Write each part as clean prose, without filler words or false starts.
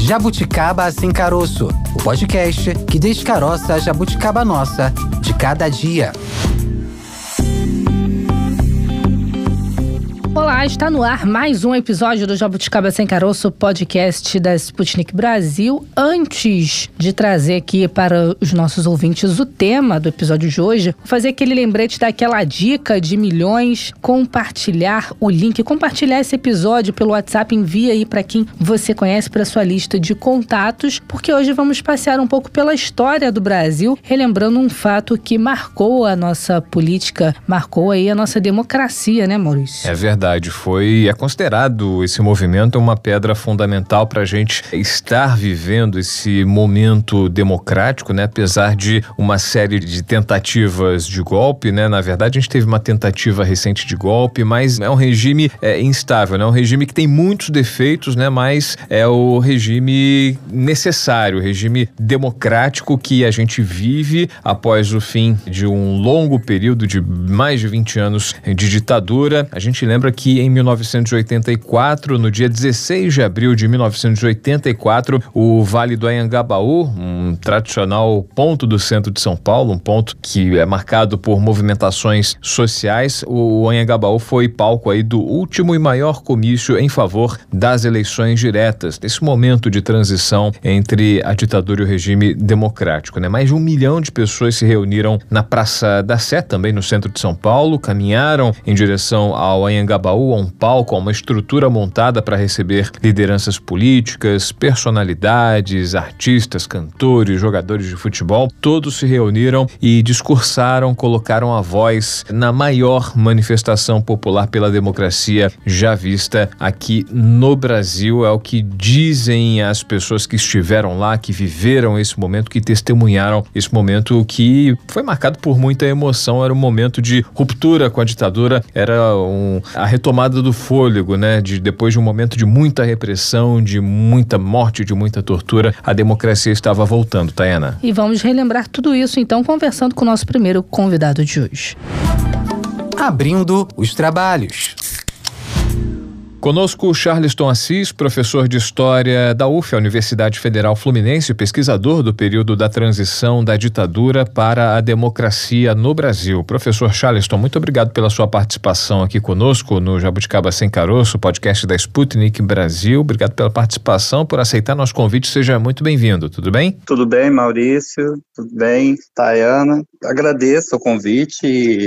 Jabuticaba Sem Caroço, o podcast que descaroça a jabuticaba nossa de cada dia. Olá, está no ar mais um episódio do Jabuticaba Sem Caroço, podcast da Sputnik Brasil. Antes de trazer aqui para os nossos ouvintes o tema do episódio de hoje, vou fazer aquele lembrete daquela dica de milhões, compartilhar o link, compartilhar esse episódio pelo WhatsApp, envia aí para quem você conhece, para sua lista de contatos, porque hoje vamos passear um pouco pela história do Brasil, relembrando um fato que marcou a nossa política, marcou aí a nossa democracia, né, Maurício? É verdade, é considerado esse movimento uma pedra fundamental para a gente estar vivendo esse momento democrático, né? Apesar de uma série de tentativas de golpe, né? Na verdade, a gente teve uma tentativa recente de golpe, mas é um regime instável, né? É um regime que tem muitos defeitos, né? Mas é o regime necessário, o regime democrático que a gente vive após o fim de um longo período de mais de 20 anos de ditadura. A gente lembra que em 1984, no dia 16 de abril de 1984, o Vale do Anhangabaú, um tradicional ponto do centro de São Paulo, um ponto que é marcado por movimentações sociais, o Anhangabaú foi palco aí do último e maior comício em favor das eleições diretas, nesse momento de transição entre a ditadura e o regime democrático, né? Mais de 1 milhão de pessoas se reuniram na Praça da Sé, também no centro de São Paulo, caminharam em direção ao Anhangabaú, a um palco, a uma estrutura montada para receber lideranças políticas, personalidades, artistas, cantores, jogadores de futebol. Todos se reuniram e discursaram, colocaram a voz na maior manifestação popular pela democracia já vista aqui no Brasil. É o que dizem as pessoas que estiveram lá, que viveram esse momento, que testemunharam esse momento que foi marcado por muita emoção. Era um momento de ruptura com a ditadura, era a retomada do fôlego, né? Depois de um momento de muita repressão, de muita morte, de muita tortura, a democracia estava voltando, Tayana. E vamos relembrar tudo isso, então, conversando com o nosso primeiro convidado de hoje. Abrindo os trabalhos. Conosco o Charleston Assis, professor de História da UF, a Universidade Federal Fluminense, pesquisador do período da transição da ditadura para a democracia no Brasil. Professor Charleston, muito obrigado pela sua participação aqui conosco no Jabuticaba Sem Caroço, podcast da Sputnik Brasil. Obrigado pela participação, por aceitar nosso convite. Seja muito bem-vindo, tudo bem? Tudo bem, Maurício, tudo bem, Tayana. Agradeço o convite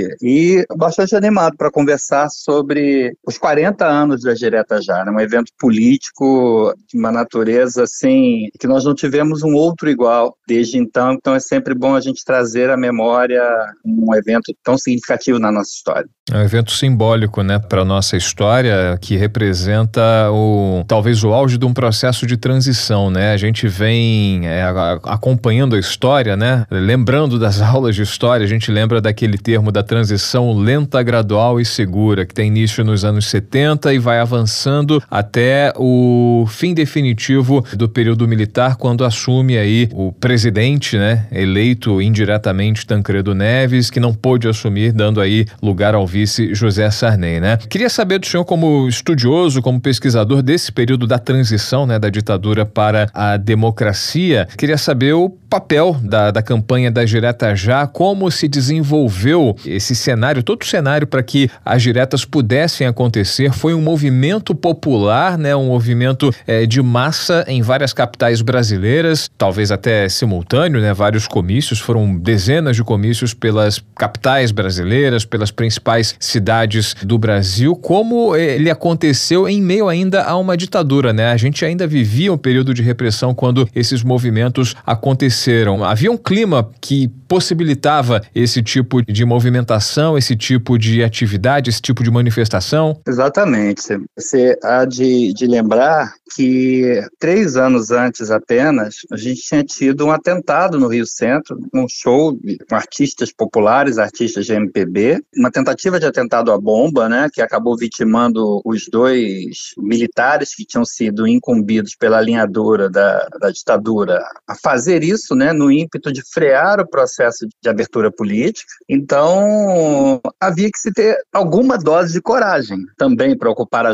e bastante animado para conversar sobre os 40 anos da Direta Já, né? Um evento político de uma natureza assim, que nós não tivemos um outro igual desde então é sempre bom a gente trazer à memória um evento tão significativo na nossa história. É um evento simbólico, né, para a nossa história, que representa talvez o auge de um processo de transição, né? A gente vem acompanhando a história, né? Lembrando das aulas de história, a gente lembra daquele termo da transição lenta, gradual e segura, que tem início nos anos 70 e vai avançando até o fim definitivo do período militar, quando assume aí o presidente, né, eleito indiretamente, Tancredo Neves, que não pôde assumir, dando aí lugar ao vice José Sarney, né? Queria saber do senhor, como estudioso, como pesquisador desse período da transição, né, da ditadura para a democracia, queria saber o papel da campanha da Direta Já, como se desenvolveu esse cenário, todo o cenário para que as diretas pudessem acontecer. Foi um movimento popular, né, um movimento de massa em várias capitais brasileiras, talvez até simultâneo, né, vários comícios, foram dezenas de comícios pelas capitais brasileiras, pelas principais cidades do Brasil. Como ele aconteceu em meio ainda a uma ditadura, né? A gente ainda vivia um período de repressão quando esses movimentos aconteceram. Havia um clima que possibilitava esse tipo de movimentação, esse tipo de atividade, esse tipo de manifestação? Exatamente. Você há de lembrar que 3 anos antes apenas, a gente tinha tido um atentado no Rio Centro, um show com artistas populares, artistas de MPB, uma tentativa de atentado à bomba, né, que acabou vitimando os 2 militares que tinham sido incumbidos pela alinhadora da ditadura a fazer isso, né, no ímpeto de frear o processo de abertura política. Então, havia que se ter alguma dose de coragem também para ocupar as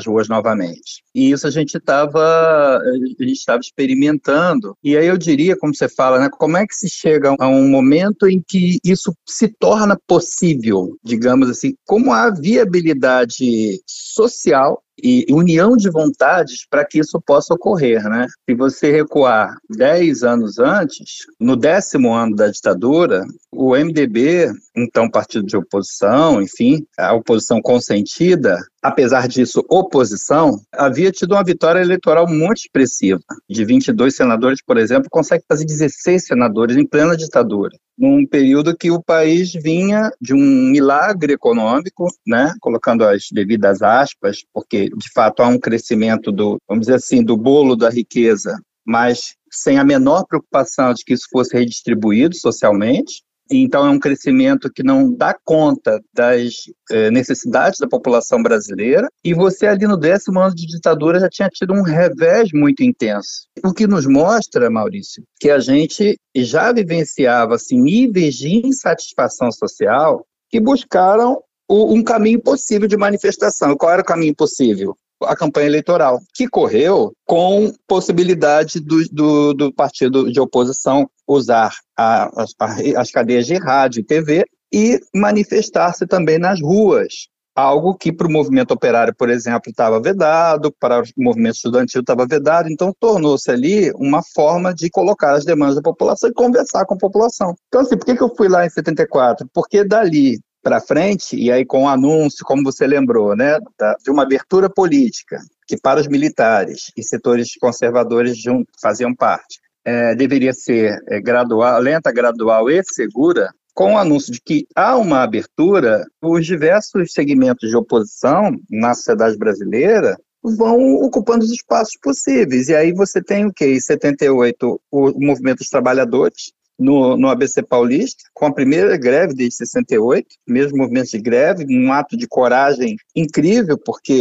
ruas novamente. E isso a gente estava experimentando. E aí eu diria, como você fala, né, como é que se chega a um momento em que isso se torna possível, digamos assim, como a viabilidade social e união de vontades para que isso possa ocorrer, né? Se você recuar 10 anos antes, no 10º ano da ditadura, o MDB, então partido de oposição, enfim, a oposição consentida, apesar disso, oposição, havia tido uma vitória eleitoral muito expressiva. De 22 senadores, por exemplo, consegue fazer 16 senadores em plena ditadura, num período que o país vinha de um milagre econômico, né, colocando as devidas aspas, porque, de fato, há um crescimento vamos dizer assim, do bolo da riqueza, mas sem a menor preocupação de que isso fosse redistribuído socialmente. Então, é um crescimento que não dá conta das necessidades da população brasileira, e você ali no 10º ano de ditadura já tinha tido um revés muito intenso. O que nos mostra, Maurício, que a gente já vivenciava assim, níveis de insatisfação social que buscaram um caminho possível de manifestação. Qual era o caminho possível? A campanha eleitoral, que correu com possibilidade do partido de oposição usar as cadeias de rádio e TV e manifestar-se também nas ruas, algo que para o movimento operário, por exemplo, estava vedado, para o movimento estudantil estava vedado, então tornou-se ali uma forma de colocar as demandas da população e conversar com a população. Então, assim, por que eu fui lá em 74? Porque dali para frente, e aí com o anúncio, como você lembrou, né, de uma abertura política, que para os militares e setores conservadores faziam parte, deveria ser gradual, lenta, gradual e segura. Com o anúncio de que há uma abertura, os diversos segmentos de oposição na sociedade brasileira vão ocupando os espaços possíveis. E aí você tem o quê? Em 78, o movimento dos trabalhadores, no ABC Paulista, com a primeira greve desde 68, mesmo movimento de greve, um ato de coragem incrível,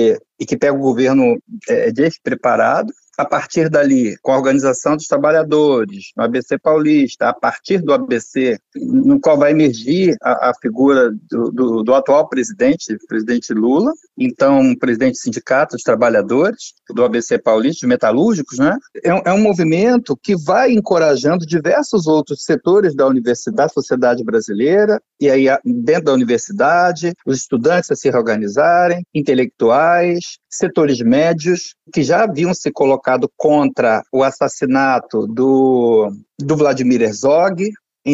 e que pega o governo despreparado. A partir dali, com a organização dos trabalhadores, no ABC Paulista, a partir do ABC, no qual vai emergir a figura do atual presidente Lula, então presidente do Sindicato dos Trabalhadores, do ABC Paulista, de metalúrgicos, né? É um movimento que vai encorajando diversos outros setores da universidade, sociedade brasileira, e aí dentro da universidade, os estudantes a se reorganizarem, intelectuais, setores médios, que já haviam se colocado contra o assassinato do Vladimir Herzog, em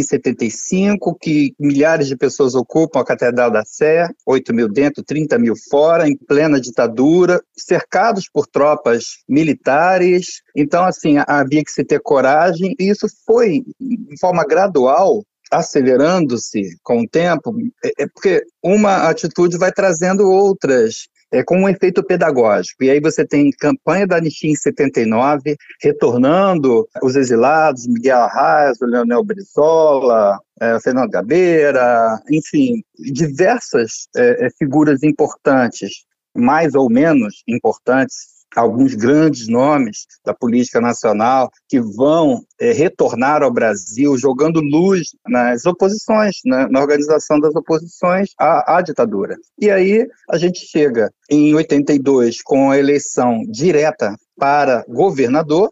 75, que milhares de pessoas ocupam a Catedral da Sé, 8 mil dentro, 30 mil fora, em plena ditadura, cercados por tropas militares. Então, assim, havia que se ter coragem, e isso foi, de forma gradual, acelerando-se com o tempo, porque uma atitude vai trazendo outras, com um efeito pedagógico. E aí você tem campanha da Anistia em 79, retornando os exilados, Miguel Arraes, o Leonel Brizola, Fernando Gabeira, enfim, diversas figuras importantes, mais ou menos importantes, alguns grandes nomes da política nacional que vão retornar ao Brasil, jogando luz nas oposições, na organização das oposições à ditadura. E aí a gente chega em 82 com a eleição direta para governador,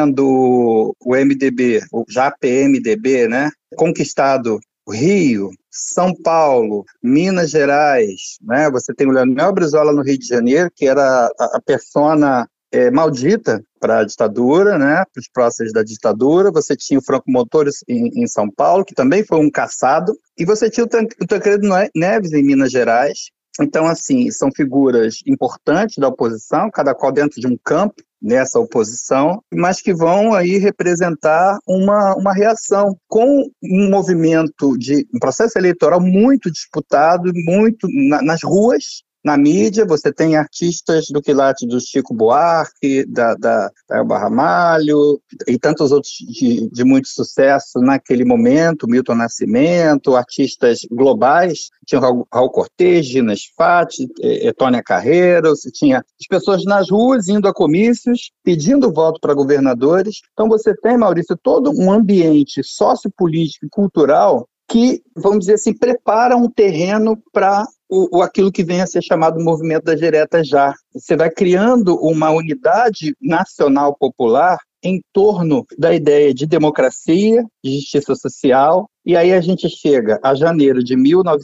tendo o MDB, já PMDB, né, conquistado o Rio, São Paulo, Minas Gerais, né? Você tem o Leonel Brizola no Rio de Janeiro, que era a persona maldita para a ditadura, né? Para os processos da ditadura. Você tinha o Franco Montoro em São Paulo, que também foi um caçado, e você tinha o Tancredo Neves em Minas Gerais. Então, assim, são figuras importantes da oposição, cada qual dentro de um campo nessa oposição, mas que vão aí representar uma reação com um movimento um processo eleitoral muito disputado, muito nas ruas, na mídia. Você tem artistas do quilate do Chico Buarque, da Elba Ramalho, e tantos outros de muito sucesso naquele momento, Milton Nascimento, artistas globais, tinha Raul Cortez, Gina Sfati, Tônia Carreiro, você tinha as pessoas nas ruas indo a comícios, pedindo voto para governadores. Então você tem, Maurício, todo um ambiente sociopolítico e cultural que, vamos dizer assim, prepara um terreno para aquilo que vem a ser chamado movimento das diretas já. Você vai criando uma unidade nacional popular em torno da ideia de democracia, de justiça social, e aí a gente chega a janeiro de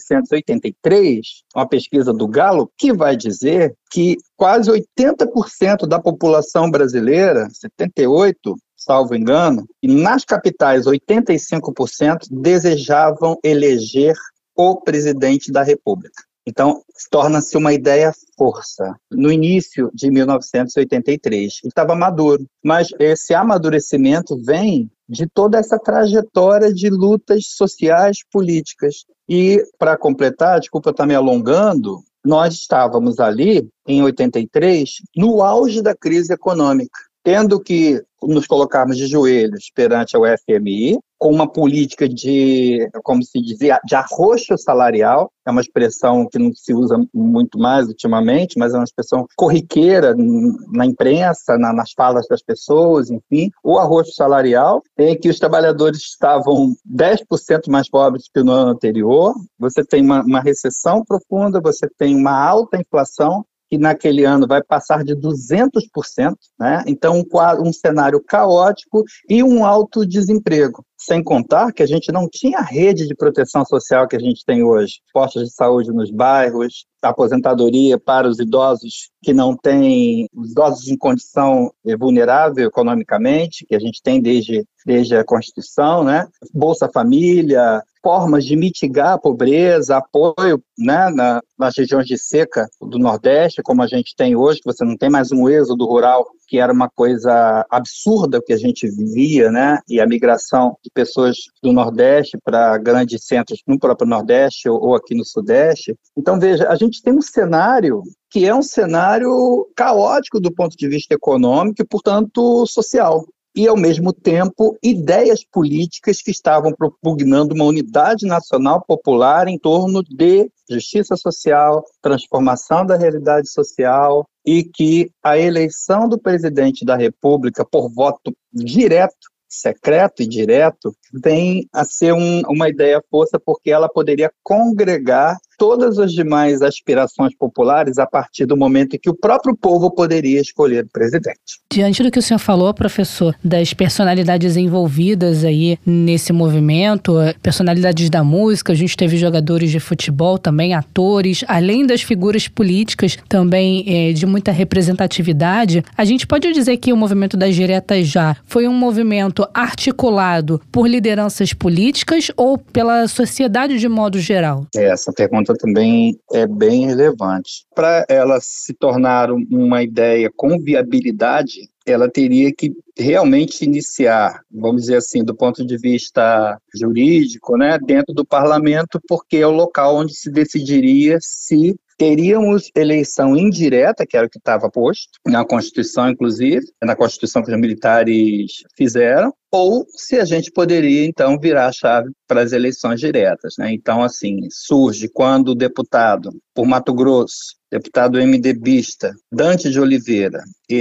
1983, uma pesquisa do Gallup, que vai dizer que quase 80% da população brasileira, 78%, salvo engano, e nas capitais 85% desejavam eleger o presidente da República. Então, torna-se uma ideia força. No início de 1983, ele estava maduro, mas esse amadurecimento vem de toda essa trajetória de lutas sociais, políticas. E, para completar, desculpa eu estar me alongando, nós estávamos ali, em 83, no auge da crise econômica, tendo que nos colocarmos de joelhos perante o FMI, com uma política de, como se dizia, de arroxo salarial, é uma expressão que não se usa muito mais ultimamente, mas é uma expressão corriqueira na imprensa, nas falas das pessoas, enfim, o arroxo salarial, em que os trabalhadores estavam 10% mais pobres que no ano anterior, você tem uma recessão profunda, você tem uma alta inflação, que naquele ano vai passar de 200%, né? Então um cenário caótico e um alto desemprego. Sem contar que a gente não tinha a rede de proteção social que a gente tem hoje. Postos de saúde nos bairros, aposentadoria para os idosos que não têm, os idosos em condição vulnerável economicamente, que a gente tem desde a Constituição, né? Bolsa Família, formas de mitigar a pobreza, apoio, né, nas regiões de seca do Nordeste, como a gente tem hoje, que você não tem mais um êxodo rural, que era uma coisa absurda que a gente vivia, né? E a migração de pessoas do Nordeste para grandes centros no próprio Nordeste ou aqui no Sudeste. Então, veja, a gente tem um cenário que é um cenário caótico do ponto de vista econômico e, portanto, social. E, ao mesmo tempo, ideias políticas que estavam propugnando uma unidade nacional popular em torno de justiça social, transformação da realidade social, e que a eleição do presidente da República por voto direto, secreto e direto, vem a ser uma ideia força, porque ela poderia congregar todas as demais aspirações populares a partir do momento em que o próprio povo poderia escolher o presidente. Diante do que o senhor falou, professor, das personalidades envolvidas aí nesse movimento, personalidades da música, a gente teve jogadores de futebol também, atores, além das figuras políticas também de muita representatividade, a gente pode dizer que o movimento das diretas já foi um movimento articulado por lideranças políticas ou pela sociedade de modo geral? Essa pergunta também é bem relevante. Para ela se tornar uma ideia com viabilidade, ela teria que realmente iniciar, vamos dizer assim, do ponto de vista jurídico, né, dentro do parlamento, porque é o local onde se decidiria se teríamos eleição indireta, que era o que estava posto na Constituição, inclusive, na Constituição que os militares fizeram, ou se a gente poderia, então, virar a chave para as eleições diretas, né? Então, assim, surge quando o deputado, por Mato Grosso, deputado MDBista, Dante de Oliveira,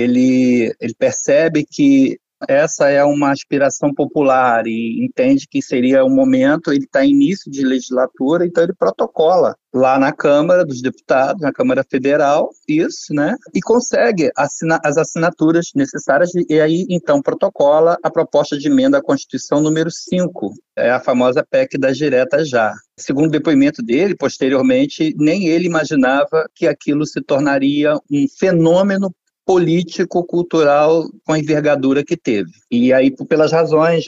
ele percebe que essa é uma aspiração popular e entende que seria um momento, ele está em início de legislatura, então ele protocola lá na Câmara dos Deputados, na Câmara Federal, isso, né? E consegue as assinaturas necessárias e aí, então, protocola a proposta de emenda à Constituição número 5, é a famosa PEC das diretas já. Segundo o depoimento dele, posteriormente, nem ele imaginava que aquilo se tornaria um fenômeno político-cultural com a envergadura que teve. E aí, pelas razões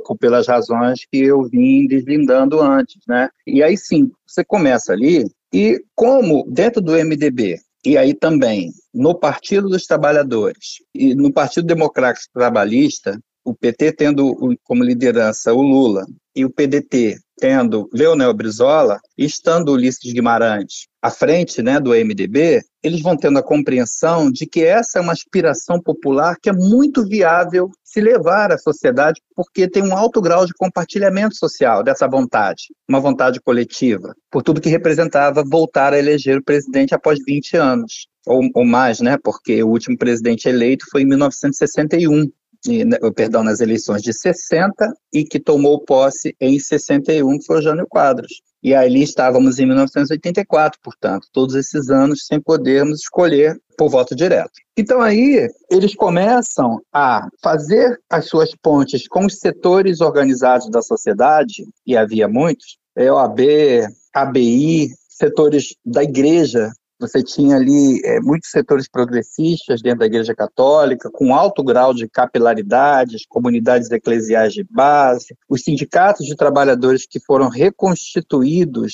que eu vim deslindando antes, né? E aí sim, você começa ali, e como dentro do MDB, e aí também no Partido dos Trabalhadores e no Partido Democrático Trabalhista, o PT tendo como liderança o Lula e o PDT tendo Leonel Brizola, estando Ulisses Guimarães à frente, né, do MDB, eles vão tendo a compreensão de que essa é uma aspiração popular que é muito viável se levar à sociedade, porque tem um alto grau de compartilhamento social dessa vontade, uma vontade coletiva, por tudo que representava voltar a eleger o presidente após 20 anos, ou mais, né, porque o último presidente eleito foi em 1961, nas eleições de 60 e que tomou posse em 61, que foi o Jânio Quadros. E ali estávamos em 1984, portanto, todos esses anos sem podermos escolher por voto direto. Então aí eles começam a fazer as suas pontes com os setores organizados da sociedade, e havia muitos, OAB, ABI, setores da igreja. Você tinha ali muitos setores progressistas dentro da Igreja Católica, com alto grau de capilaridade, as comunidades eclesiais de base, os sindicatos de trabalhadores que foram reconstruídos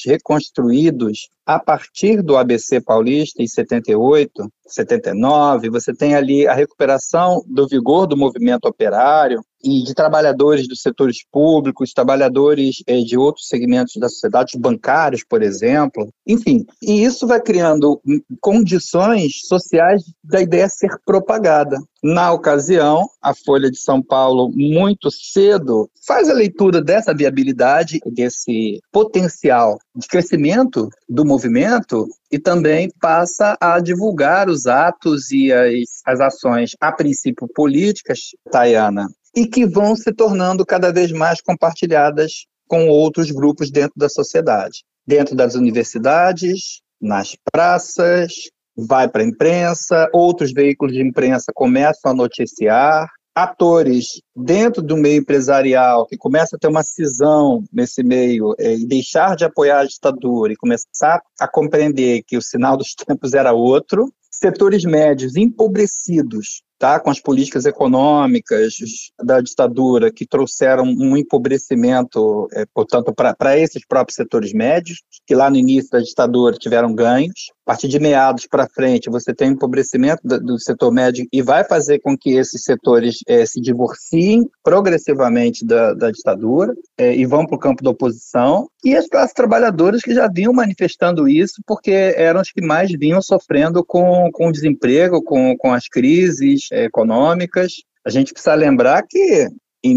a partir do ABC Paulista em 78, 79, você tem ali a recuperação do vigor do movimento operário e de trabalhadores dos setores públicos, trabalhadores de outros segmentos da sociedade, bancários, por exemplo. Enfim, e isso vai criando condições sociais da ideia ser propagada. Na ocasião, a Folha de São Paulo, muito cedo, faz a leitura dessa viabilidade, desse potencial de crescimento do movimento e também passa a divulgar os atos e as ações, a princípio políticas, Tayana, e que vão se tornando cada vez mais compartilhadas com outros grupos dentro da sociedade. Dentro das universidades, nas praças, vai para a imprensa, outros veículos de imprensa começam a noticiar, atores dentro do meio empresarial que começam a ter uma cisão nesse meio e deixar de apoiar a ditadura e começar a compreender que o sinal dos tempos era outro, setores médios empobrecidos, tá, com as políticas econômicas da ditadura que trouxeram um empobrecimento, portanto, para esses próprios setores médios, que lá no início da ditadura tiveram ganhos. A partir de meados para frente, você tem um empobrecimento do setor médio e vai fazer com que esses setores se divorciem progressivamente da ditadura e vão para o campo da oposição. E as classes trabalhadoras que já vinham manifestando isso porque eram os que mais vinham sofrendo com o desemprego, com as crises econômicas. A gente precisa lembrar que em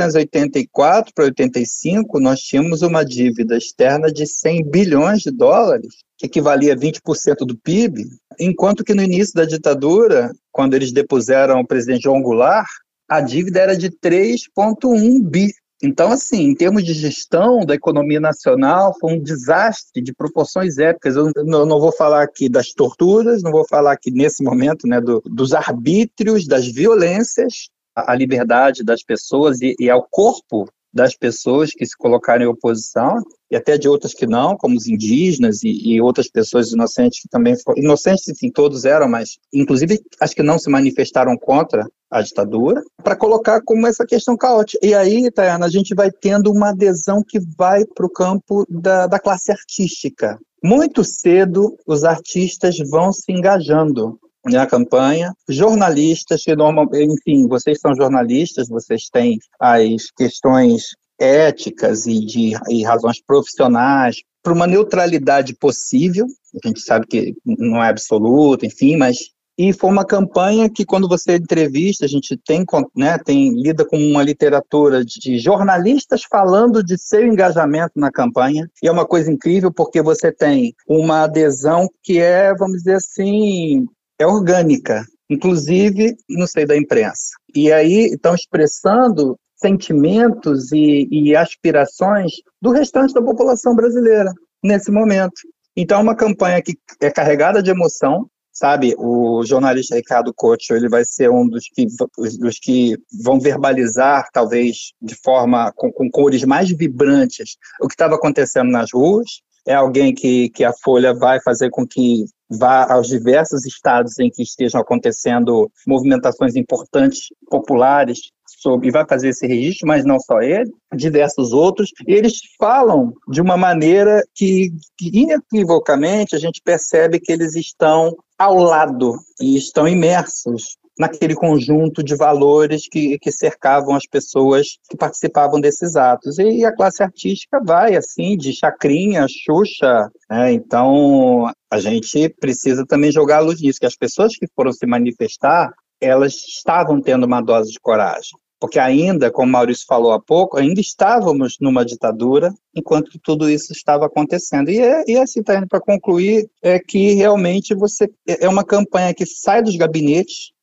1984 para 85, nós tínhamos uma dívida externa de 100 bilhões de dólares, que equivalia a 20% do PIB, enquanto que no início da ditadura, quando eles depuseram o presidente João Goulart, a dívida era de 3,1 bi. Então, assim, em termos de gestão da economia nacional, foi um desastre de proporções épicas. Eu não vou falar aqui das torturas, não vou falar aqui nesse momento, né, dos arbítrios, das violências, à liberdade das pessoas e ao corpo das pessoas que se colocaram em oposição, e até de outras que não, como os indígenas e outras pessoas inocentes que também foram, inocentes, sim, todos eram, mas inclusive as que não se manifestaram contra a ditadura, para colocar como essa questão caótica. E aí, Tayana, a gente vai tendo uma adesão que vai para o campo da classe artística. Muito cedo, os artistas vão se engajando na campanha, jornalistas, que enfim, vocês são jornalistas, vocês têm as questões éticas e razões profissionais para uma neutralidade possível, a gente sabe que não é absoluta, enfim, mas e foi uma campanha que quando você entrevista, a gente lida com uma literatura de jornalistas falando de seu engajamento na campanha, e é uma coisa incrível porque você tem uma adesão que vamos dizer assim, orgânica, inclusive no seio da imprensa. E aí estão expressando sentimentos e aspirações do restante da população brasileira nesse momento. Então é uma campanha que é carregada de emoção, sabe? O jornalista Ricardo Couto, ele vai ser um dos que vão verbalizar, talvez de forma com cores mais vibrantes, o que estava acontecendo nas ruas. É alguém que a Folha vai fazer com que vá aos diversos estados em que estejam acontecendo movimentações importantes, populares, e vai fazer esse registro, mas não só ele, diversos outros. E eles falam de uma maneira que inequivocamente, a gente percebe que eles estão ao lado e estão imersos naquele conjunto de valores que cercavam as pessoas que participavam desses atos. E a classe artística vai, assim, de Chacrinha, Xuxa, né? Então, a gente precisa também jogar a luz nisso, que as pessoas que foram se manifestar, elas estavam tendo uma dose de coragem. Porque ainda, como o Maurício falou há pouco, ainda estávamos numa ditadura, enquanto tudo isso estava acontecendo. E assim, para concluir, é que realmente é uma campanha que sai dos gabinetes,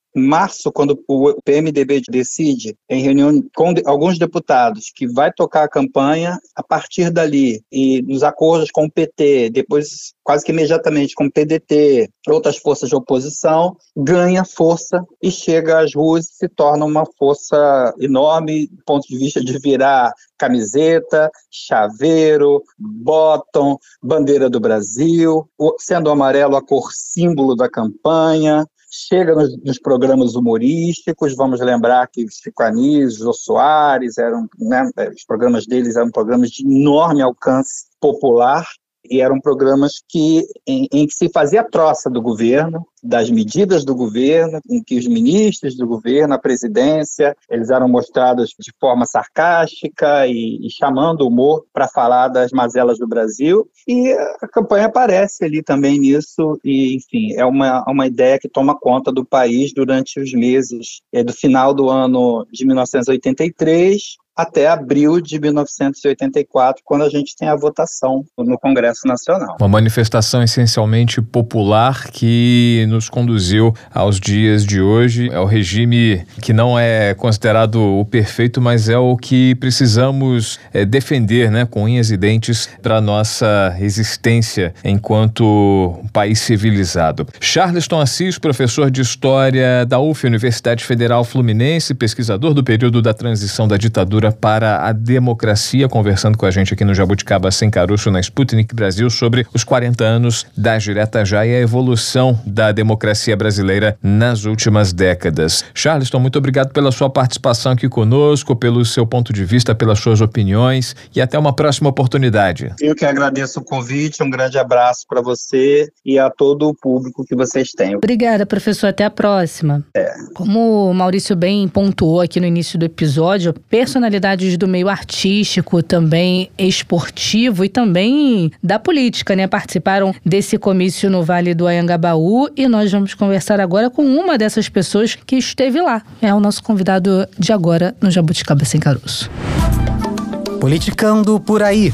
Em março, quando o PMDB decide, em reunião com alguns deputados, que vai tocar a campanha, a partir dali, e nos acordos com o PT, depois quase que imediatamente com o PDT, outras forças de oposição, ganha força e chega às ruas e se torna uma força enorme do ponto de vista de virar camiseta, chaveiro, bottom, bandeira do Brasil, sendo o amarelo a cor símbolo da campanha. Chega nos programas humorísticos, vamos lembrar que Chico Anísio, Jô Soares, os programas deles eram programas de enorme alcance popular, e eram programas em que se fazia troça do governo, das medidas do governo, em que os ministros do governo, a presidência, eles eram mostrados de forma sarcástica e chamando o humor para falar das mazelas do Brasil, e a campanha aparece ali também nisso, e enfim, é uma ideia que toma conta do país durante os meses do final do ano de 1983 até abril de 1984, quando a gente tem a votação no Congresso Nacional. Uma manifestação essencialmente popular que nos conduziu aos dias de hoje. É o regime que não é considerado o perfeito, mas é o que precisamos defender, né, com unhas e dentes para a nossa existência enquanto país civilizado. Charleston Assis, professor de História da UF, Universidade Federal Fluminense, pesquisador do período da transição da ditadura para a democracia, conversando com a gente aqui no Jabuticaba Sem Caroço, na Sputnik Brasil, sobre os 40 anos das Diretas Já e a evolução da democracia brasileira nas últimas décadas. Charleston, muito obrigado pela sua participação aqui conosco, pelo seu ponto de vista, pelas suas opiniões, e até uma próxima oportunidade. Eu que agradeço o convite, um grande abraço para você e a todo o público que vocês têm. Obrigada, professor, até a próxima. Como o Maurício bem pontuou aqui no início do episódio, personalidades do meio artístico, também esportivo e também da política, né? Participaram desse comício no Vale do Anhangabaú, e nós vamos conversar agora com uma dessas pessoas que esteve lá. É o nosso convidado de agora no Jabuticaba Sem Caroço. Politicando por aí.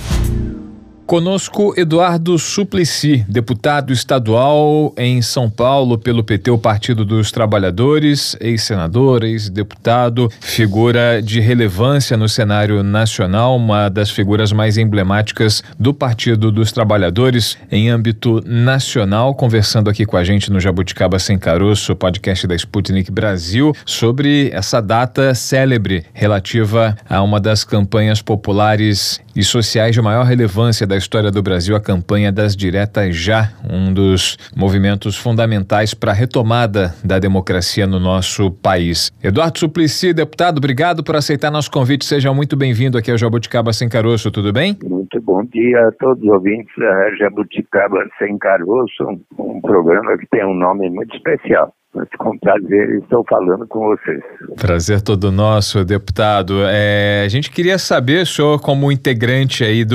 Conosco, Eduardo Suplicy, deputado estadual em São Paulo pelo PT, o Partido dos Trabalhadores, ex-senador, ex-deputado, figura de relevância no cenário nacional, uma das figuras mais emblemáticas do Partido dos Trabalhadores em âmbito nacional, conversando aqui com a gente no Jabuticaba Sem Caroço, podcast da Sputnik Brasil, sobre essa data célebre relativa a uma das campanhas populares e sociais de maior relevância da história do Brasil, a campanha das Diretas Já, um dos movimentos fundamentais para a retomada da democracia no nosso país. Eduardo Suplicy, deputado, obrigado por aceitar nosso convite. Seja muito bem-vindo aqui ao Jabuticaba Sem Caroço, tudo bem? Muito bom dia a todos os ouvintes da Jabuticaba Sem Caroço, um programa que tem um nome muito especial. Com prazer, estou falando com vocês. Prazer todo nosso, deputado. A gente queria saber, o senhor como integrante aí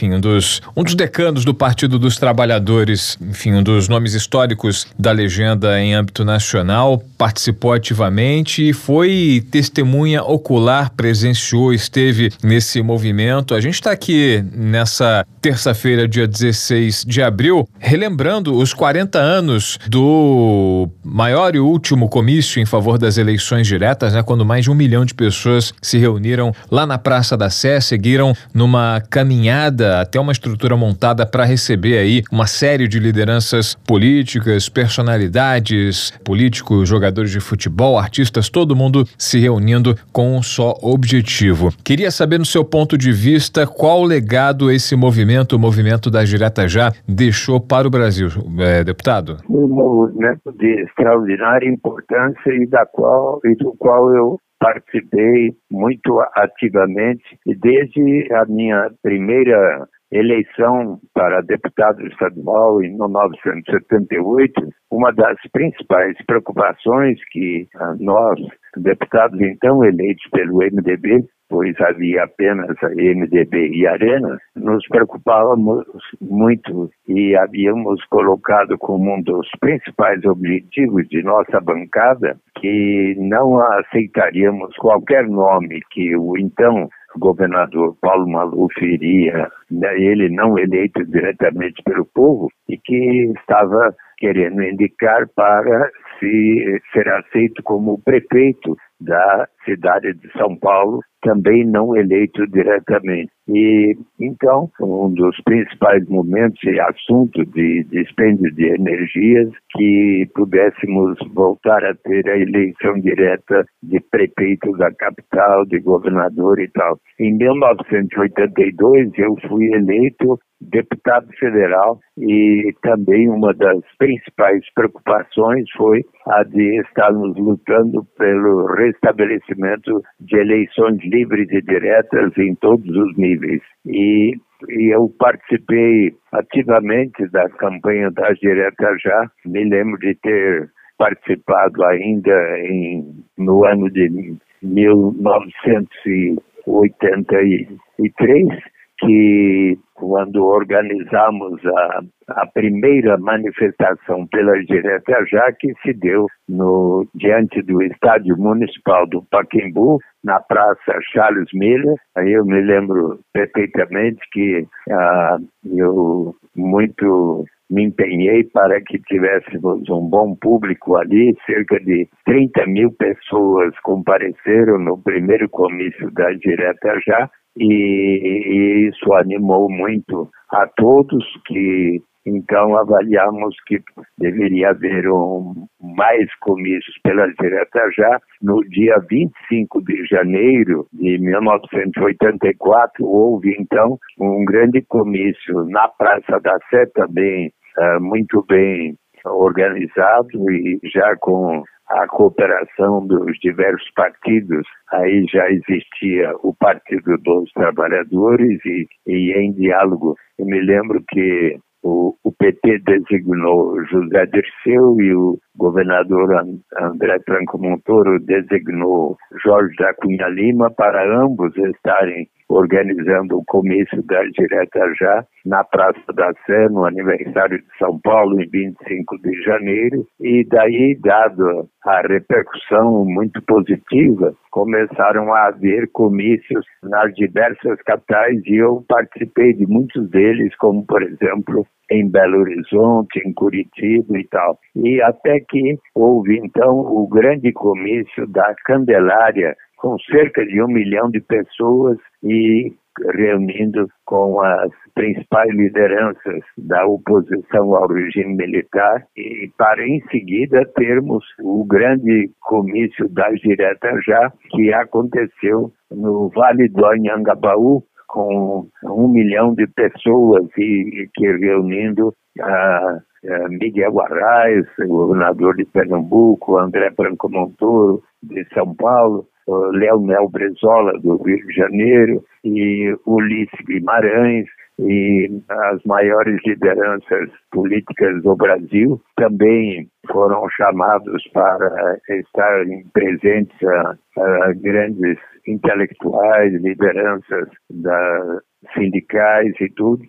um dos decanos do Partido dos Trabalhadores, enfim, um dos nomes históricos da legenda em âmbito nacional, participou ativamente e foi testemunha ocular, presenciou, esteve nesse movimento. A gente está aqui nessa terça-feira, dia 16 de abril, relembrando os 40 anos do maior e último comício em favor das eleições diretas, né, quando mais de 1 milhão de pessoas se reuniram lá na Praça da Sé, seguiram numa caminhada até uma estrutura montada para receber aí uma série de lideranças políticas, personalidades, políticos, jogadores de futebol, artistas, todo mundo se reunindo com um só objetivo. Queria saber, no seu ponto de vista, qual legado esse movimento, o movimento das Diretas Já, deixou para o Brasil, deputado? Um movimento de extraordinária importância e do qual eu participei muito ativamente, e desde a minha primeira eleição para deputado estadual em 1978, uma das principais preocupações que nós, deputados então eleitos pelo MDB, pois havia apenas a MDB e Arena, nos preocupávamos muito e havíamos colocado como um dos principais objetivos de nossa bancada que não aceitaríamos qualquer nome que o então governador Paulo Maluf iria, ele não eleito diretamente pelo povo, e que estava querendo indicar para se ser aceito como prefeito da cidade de São Paulo, também não eleito diretamente. E, então, um dos principais momentos e assuntos de dispêndio de energias que pudéssemos voltar a ter a eleição direta de prefeito da capital, de governador e tal. Em 1982, eu fui eleito deputado federal e também uma das principais preocupações foi a de estarmos lutando pelo restabelecimento de eleições livres e diretas em todos os níveis. E eu participei ativamente da campanha das diretas já. Me lembro de ter participado ainda no ano de 1983, que quando organizamos a primeira manifestação pelas diretas já, que se deu diante do Estádio Municipal do Pacaembu, na Praça Charles Miller. Aí eu me lembro perfeitamente que eu muito me empenhei para que tivéssemos um bom público ali. Cerca de 30 mil pessoas compareceram no primeiro comício da direta já, e isso animou muito a todos, que então avaliamos que deveria haver mais comícios pelas diretas já. No dia 25 de janeiro de 1984, houve então um grande comício na Praça da Sé, também muito bem organizado e já com a cooperação dos diversos partidos. Aí já existia o Partido dos Trabalhadores e em diálogo. Eu me lembro que o PT designou José Dirceu e o governador André Franco Montoro designou Jorge da Cunha Lima para ambos estarem organizando o comício da direta já na Praça da Sé, no aniversário de São Paulo, em 25 de janeiro. E daí, dado a repercussão muito positiva, começaram a haver comícios nas diversas capitais e eu participei de muitos deles, como, por exemplo, em Belo Horizonte, em Curitiba e tal. E até que houve, então, o grande comício da Candelária, com cerca de 1 milhão de pessoas e reunindo com as principais lideranças da oposição ao regime militar, e para em seguida termos o grande comício das diretas já, que aconteceu no Vale do Anhangabaú, com 1 milhão de pessoas e que reunindo Miguel Arraes, governador de Pernambuco, André Franco Montoro de São Paulo, Leonel Brizola do Rio de Janeiro e Ulisses Guimarães e as maiores lideranças políticas do Brasil também foram chamados para estarem presentes grandes intelectuais, lideranças sindicais e tudo.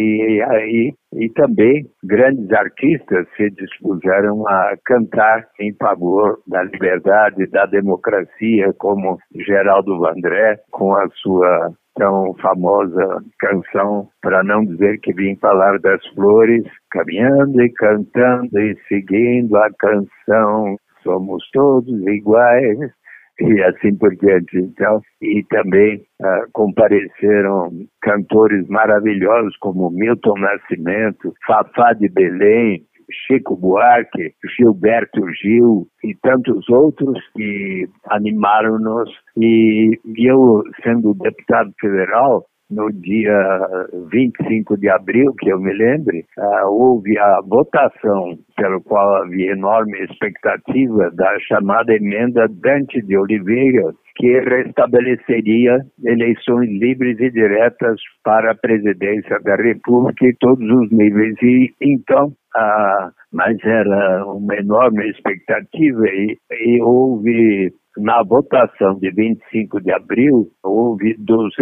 E também grandes artistas se dispuseram a cantar em favor da liberdade, da democracia, como Geraldo Vandré, com a sua tão famosa canção, para não dizer que vim falar das flores, caminhando e cantando e seguindo a canção, somos todos iguais, e assim por diante. Então, e também compareceram cantores maravilhosos como Milton Nascimento, Fafá de Belém, Chico Buarque, Gilberto Gil e tantos outros que animaram-nos. E eu, sendo deputado federal, no dia 25 de abril, que eu me lembre, houve a votação pelo qual havia enorme expectativa da chamada emenda Dante de Oliveira, que restabeleceria eleições livres e diretas para a presidência da República em todos os níveis. E então, mas era uma enorme expectativa e houve, na votação de 25 de abril, houve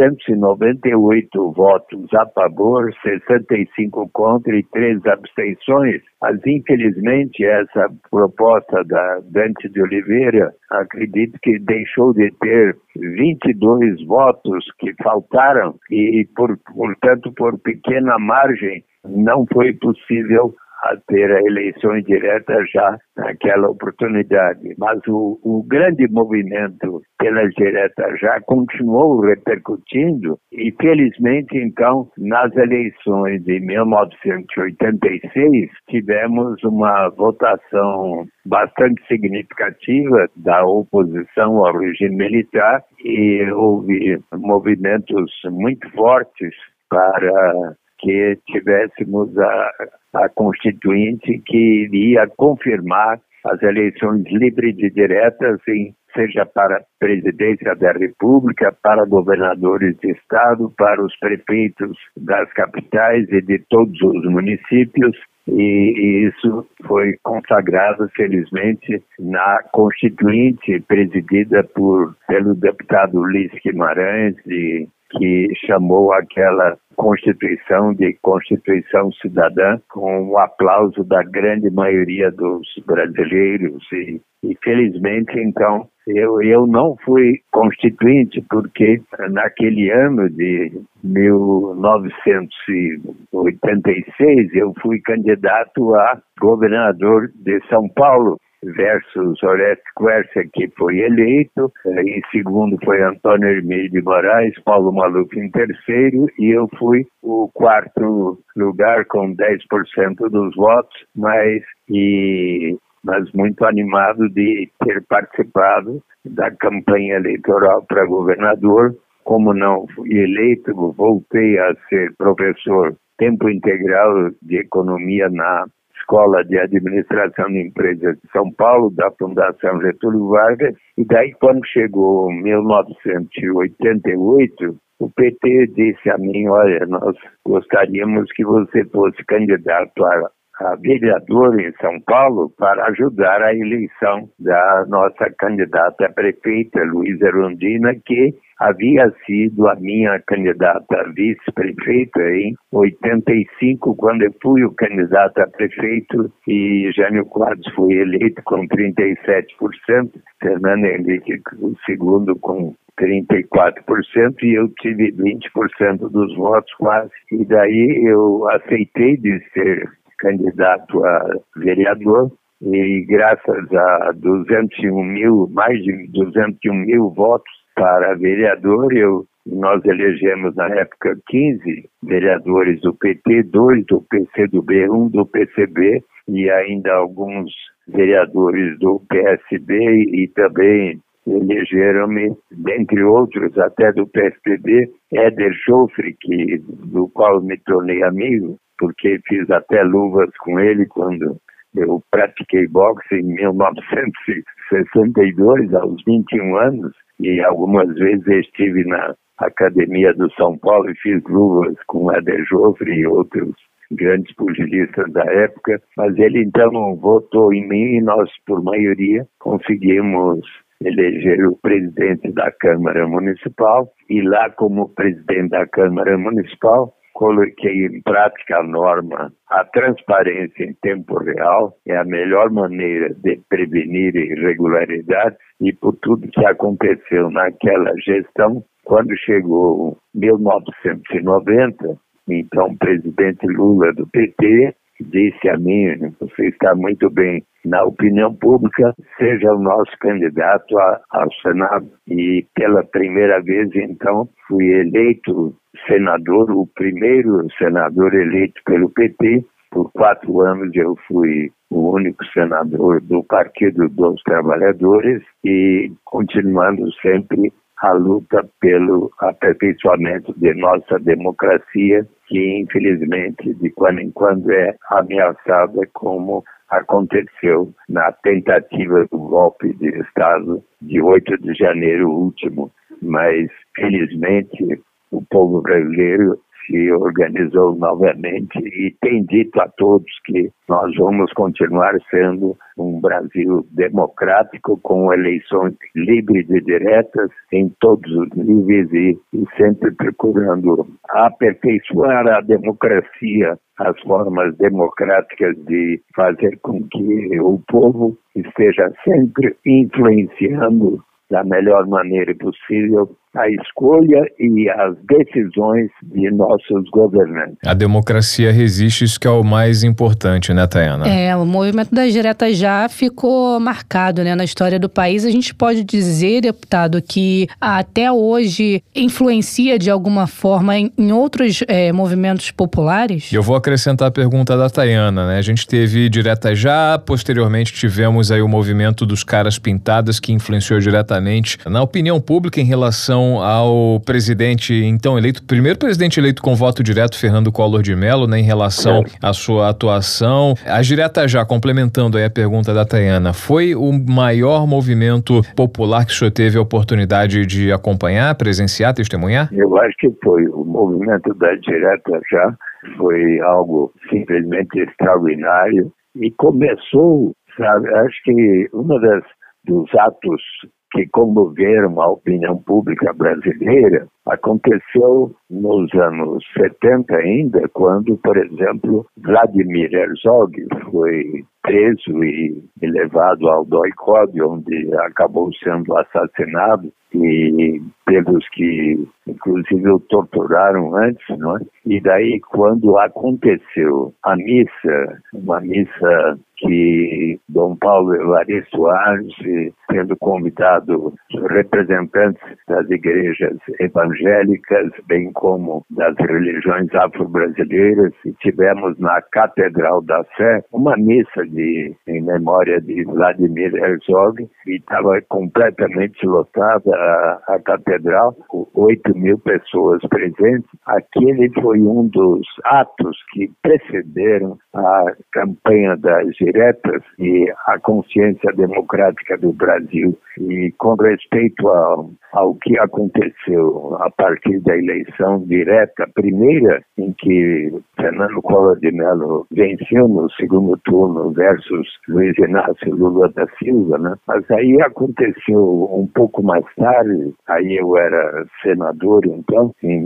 298 votos a favor, 65 contra e 3 abstenções. Mas, infelizmente, essa proposta da Dante de Oliveira, acredito que deixou de ter 22 votos que faltaram e, portanto, por pequena margem, não foi possível a ter a eleição indireta já naquela oportunidade. Mas o grande movimento pelas diretas já continuou repercutindo e, felizmente, então, nas eleições de 1986, tivemos uma votação bastante significativa da oposição ao regime militar e houve movimentos muito fortes para que tivéssemos a Constituinte que iria confirmar as eleições livres e diretas, seja para a presidência da República, para governadores de estado, para os prefeitos das capitais e de todos os municípios. E isso foi consagrado, felizmente, na Constituinte, presidida pelo deputado Ulisses Guimarães, que chamou aquela Constituição de Constituição Cidadã, com o aplauso da grande maioria dos brasileiros. E felizmente, então, eu não fui constituinte porque naquele ano de 1986 eu fui candidato a governador de São Paulo versus Orestes Quercia, que foi eleito. Em segundo foi Antônio Hermílio de Moraes, Paulo Maluf em terceiro, e eu fui o quarto lugar com 10% dos votos, mas muito animado de ter participado da campanha eleitoral para governador. Como não fui eleito, voltei a ser professor tempo integral de economia na Escola de Administração de Empresas de São Paulo, da Fundação Getúlio Vargas, e daí quando chegou 1988, o PT disse a mim: olha, nós gostaríamos que você fosse candidato a vereador em São Paulo para ajudar a eleição da nossa candidata a prefeita, Luísa Erundina, que havia sido a minha candidata a vice-prefeita em 85, quando eu fui o candidato a prefeito, e Jânio Quadros foi eleito com 37%, Fernando Henrique o segundo com 34%, e eu tive 20% dos votos quase. E daí eu aceitei de ser candidato a vereador, e graças a mais de 201 mil votos para vereador, nós elegemos na época 15 vereadores do PT, 2 do PCdoB, 1 do PCB e ainda alguns vereadores do PSB, e também elegeram-me, dentre outros, até do PSDB, Éder Joffre, do qual me tornei amigo, porque fiz até luvas com ele quando eu pratiquei boxe em 1962, aos 21 anos, e algumas vezes estive na Academia do São Paulo e fiz luvas com Éder Joffre e outros grandes pugilistas da época. Mas ele então votou em mim e nós, por maioria, conseguimos eleger o presidente da Câmara Municipal, e lá, como presidente da Câmara Municipal, coloquei em prática a norma: a transparência em tempo real é a melhor maneira de prevenir irregularidades, e por tudo que aconteceu naquela gestão, quando chegou 1990, então o presidente Lula do PT disse a mim: você está muito bem na opinião pública, seja o nosso candidato ao Senado. E pela primeira vez, então, fui eleito senador, o primeiro senador eleito pelo PT. Por 4 anos eu fui o único senador do Partido dos Trabalhadores, e continuando sempre a luta pelo aperfeiçoamento de nossa democracia, que infelizmente de quando em quando é ameaçada, como aconteceu na tentativa do golpe de Estado de 8 de janeiro último. Mas felizmente o povo brasileiro se organizou novamente e tem dito a todos que nós vamos continuar sendo um Brasil democrático, com eleições livres e diretas em todos os níveis, e sempre procurando aperfeiçoar a democracia, as formas democráticas de fazer com que o povo esteja sempre influenciando da melhor maneira possível a escolha e as decisões de nossos governantes. A democracia resiste, isso que é o mais importante, né, Tayana? O movimento das diretas já ficou marcado, né, na história do país. A gente pode dizer, deputado, que até hoje influencia de alguma forma em outros movimentos populares? Eu vou acrescentar a pergunta da Tayana, né? A gente teve direta já, posteriormente tivemos aí o movimento dos caras pintadas que influenciou diretamente na opinião pública em relação ao presidente então eleito, primeiro presidente eleito com voto direto, Fernando Collor de Mello, né, em relação à sua atuação. A direta já, complementando aí a pergunta da Tayana, foi o maior movimento popular que o senhor teve a oportunidade de acompanhar, presenciar, testemunhar? Eu acho que foi. O movimento da direta já foi algo simplesmente extraordinário e começou, sabe, acho que dos atos que comoveram a opinião pública brasileira aconteceu nos anos 70 ainda, quando, por exemplo, Vladimir Herzog foi preso e levado ao DOI-CODE, onde acabou sendo assassinado e pelos que, inclusive, o torturaram antes, não é? E daí, quando aconteceu a missa, uma missa que Dom Paulo Evaristo Soares, tendo convidado representantes das igrejas evangélicas, bem como das religiões afro-brasileiras, e tivemos na Catedral da Sé uma missa em memória de Vladimir Herzog, e estava completamente lotada a catedral, com 8.000 pessoas presentes. Aquele foi um dos atos que precederam a campanha das diretas e a consciência democrática do Brasil. E com respeito ao que aconteceu a partir da eleição direta, primeira, em que Fernando Collor de Mello venceu no segundo turno versus Luiz Inácio Lula da Silva, né? Mas aí aconteceu um pouco mais tarde, aí eu era senador então, em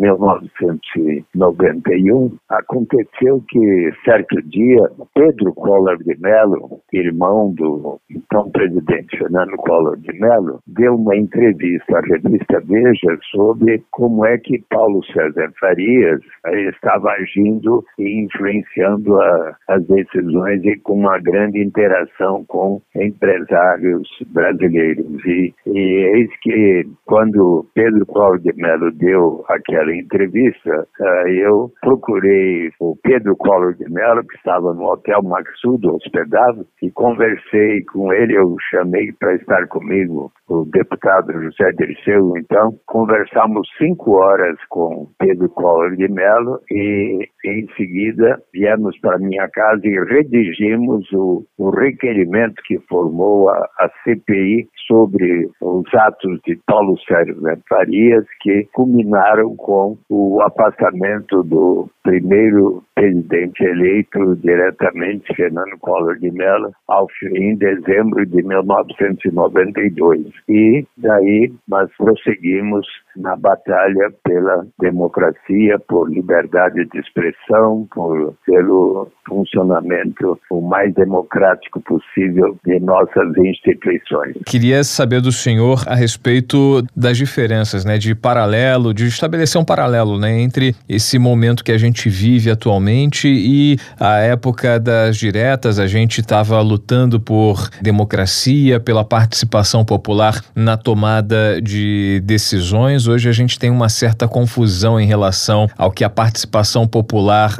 1991, aconteceu que certo dia Pedro Collor de Mello, irmão do então presidente Fernando Collor de Mello, deu uma entrevista à revista Veja sobre como é que Paulo César Farias estava agindo e influenciando as decisões e com uma grande interação com empresários brasileiros. E eis que quando Pedro Collor de Mello deu aquela entrevista, eu procurei o Pedro Collor de Mello, que estava no Hotel Maxud hospedado, e conversei com ele. Eu chamei para estar comigo o deputado José Dirceu. Então, conversamos 5 horas com Pedro Collor de Mello e, em seguida, viemos para minha casa e redigimos o requerimento que formou a CPI sobre os atos de Paulo César Farias, que culminaram com o afastamento do primeiro presidente eleito diretamente, Fernando Collor de Mello, em dezembro de 1992. E daí nós prosseguimos na batalha pela democracia, por liberdade de expressão, pelo funcionamento o mais democrático possível de nossas instituições. Queria saber do senhor a respeito das diferenças, né, de estabelecer um paralelo, né, entre esse momento que a gente vive atualmente e a época das diretas. A gente estava lutando por democracia, pela participação popular na tomada de decisões. Hoje a gente tem uma certa confusão em relação ao que é a participação popular,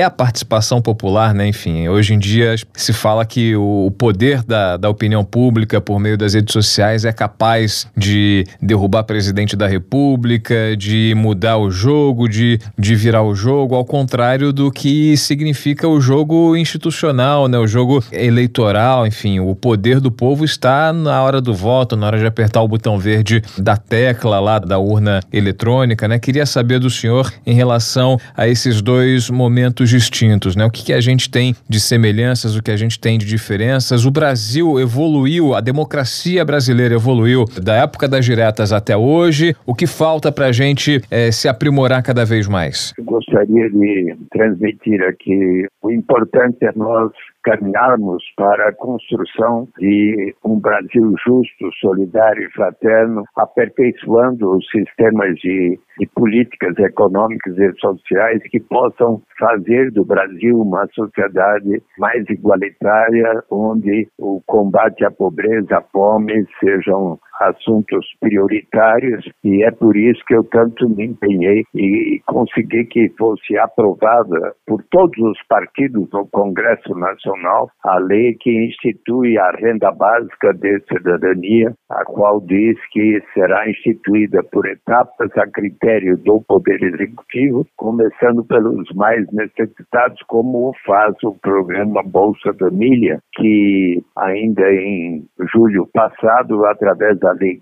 né? Enfim, hoje em dia se fala que o poder da opinião pública por meio das redes sociais é capaz de derrubar presidente da República, de mudar o jogo, de virar o jogo, ao contrário do que significa o jogo institucional, né? O jogo eleitoral. Enfim, o poder do povo está na hora do voto, na hora de apertar o botão verde da tecla lá da urna eletrônica, né? Queria saber do senhor em relação a esses dois momentos distintos, né? O que a gente tem de semelhanças, o que a gente tem de diferenças. O Brasil evoluiu, a democracia brasileira evoluiu da época das diretas até hoje. O que falta para a gente se aprimorar cada vez mais? Eu gostaria de transmitir aqui: o importante é nós caminharmos para a construção de um Brasil justo, solidário e fraterno, aperfeiçoando os sistemas de políticas econômicas e sociais que possam fazer do Brasil uma sociedade mais igualitária, onde o combate à pobreza, à fome sejam assuntos prioritários, e é por isso que eu tanto me empenhei e consegui que fosse aprovada por todos os partidos no Congresso Nacional a lei que institui a renda básica de cidadania, a qual diz que será instituída por etapas a critério do Poder Executivo, começando pelos mais necessitados, como o faz o programa Bolsa Família, que ainda em julho passado, através da Lei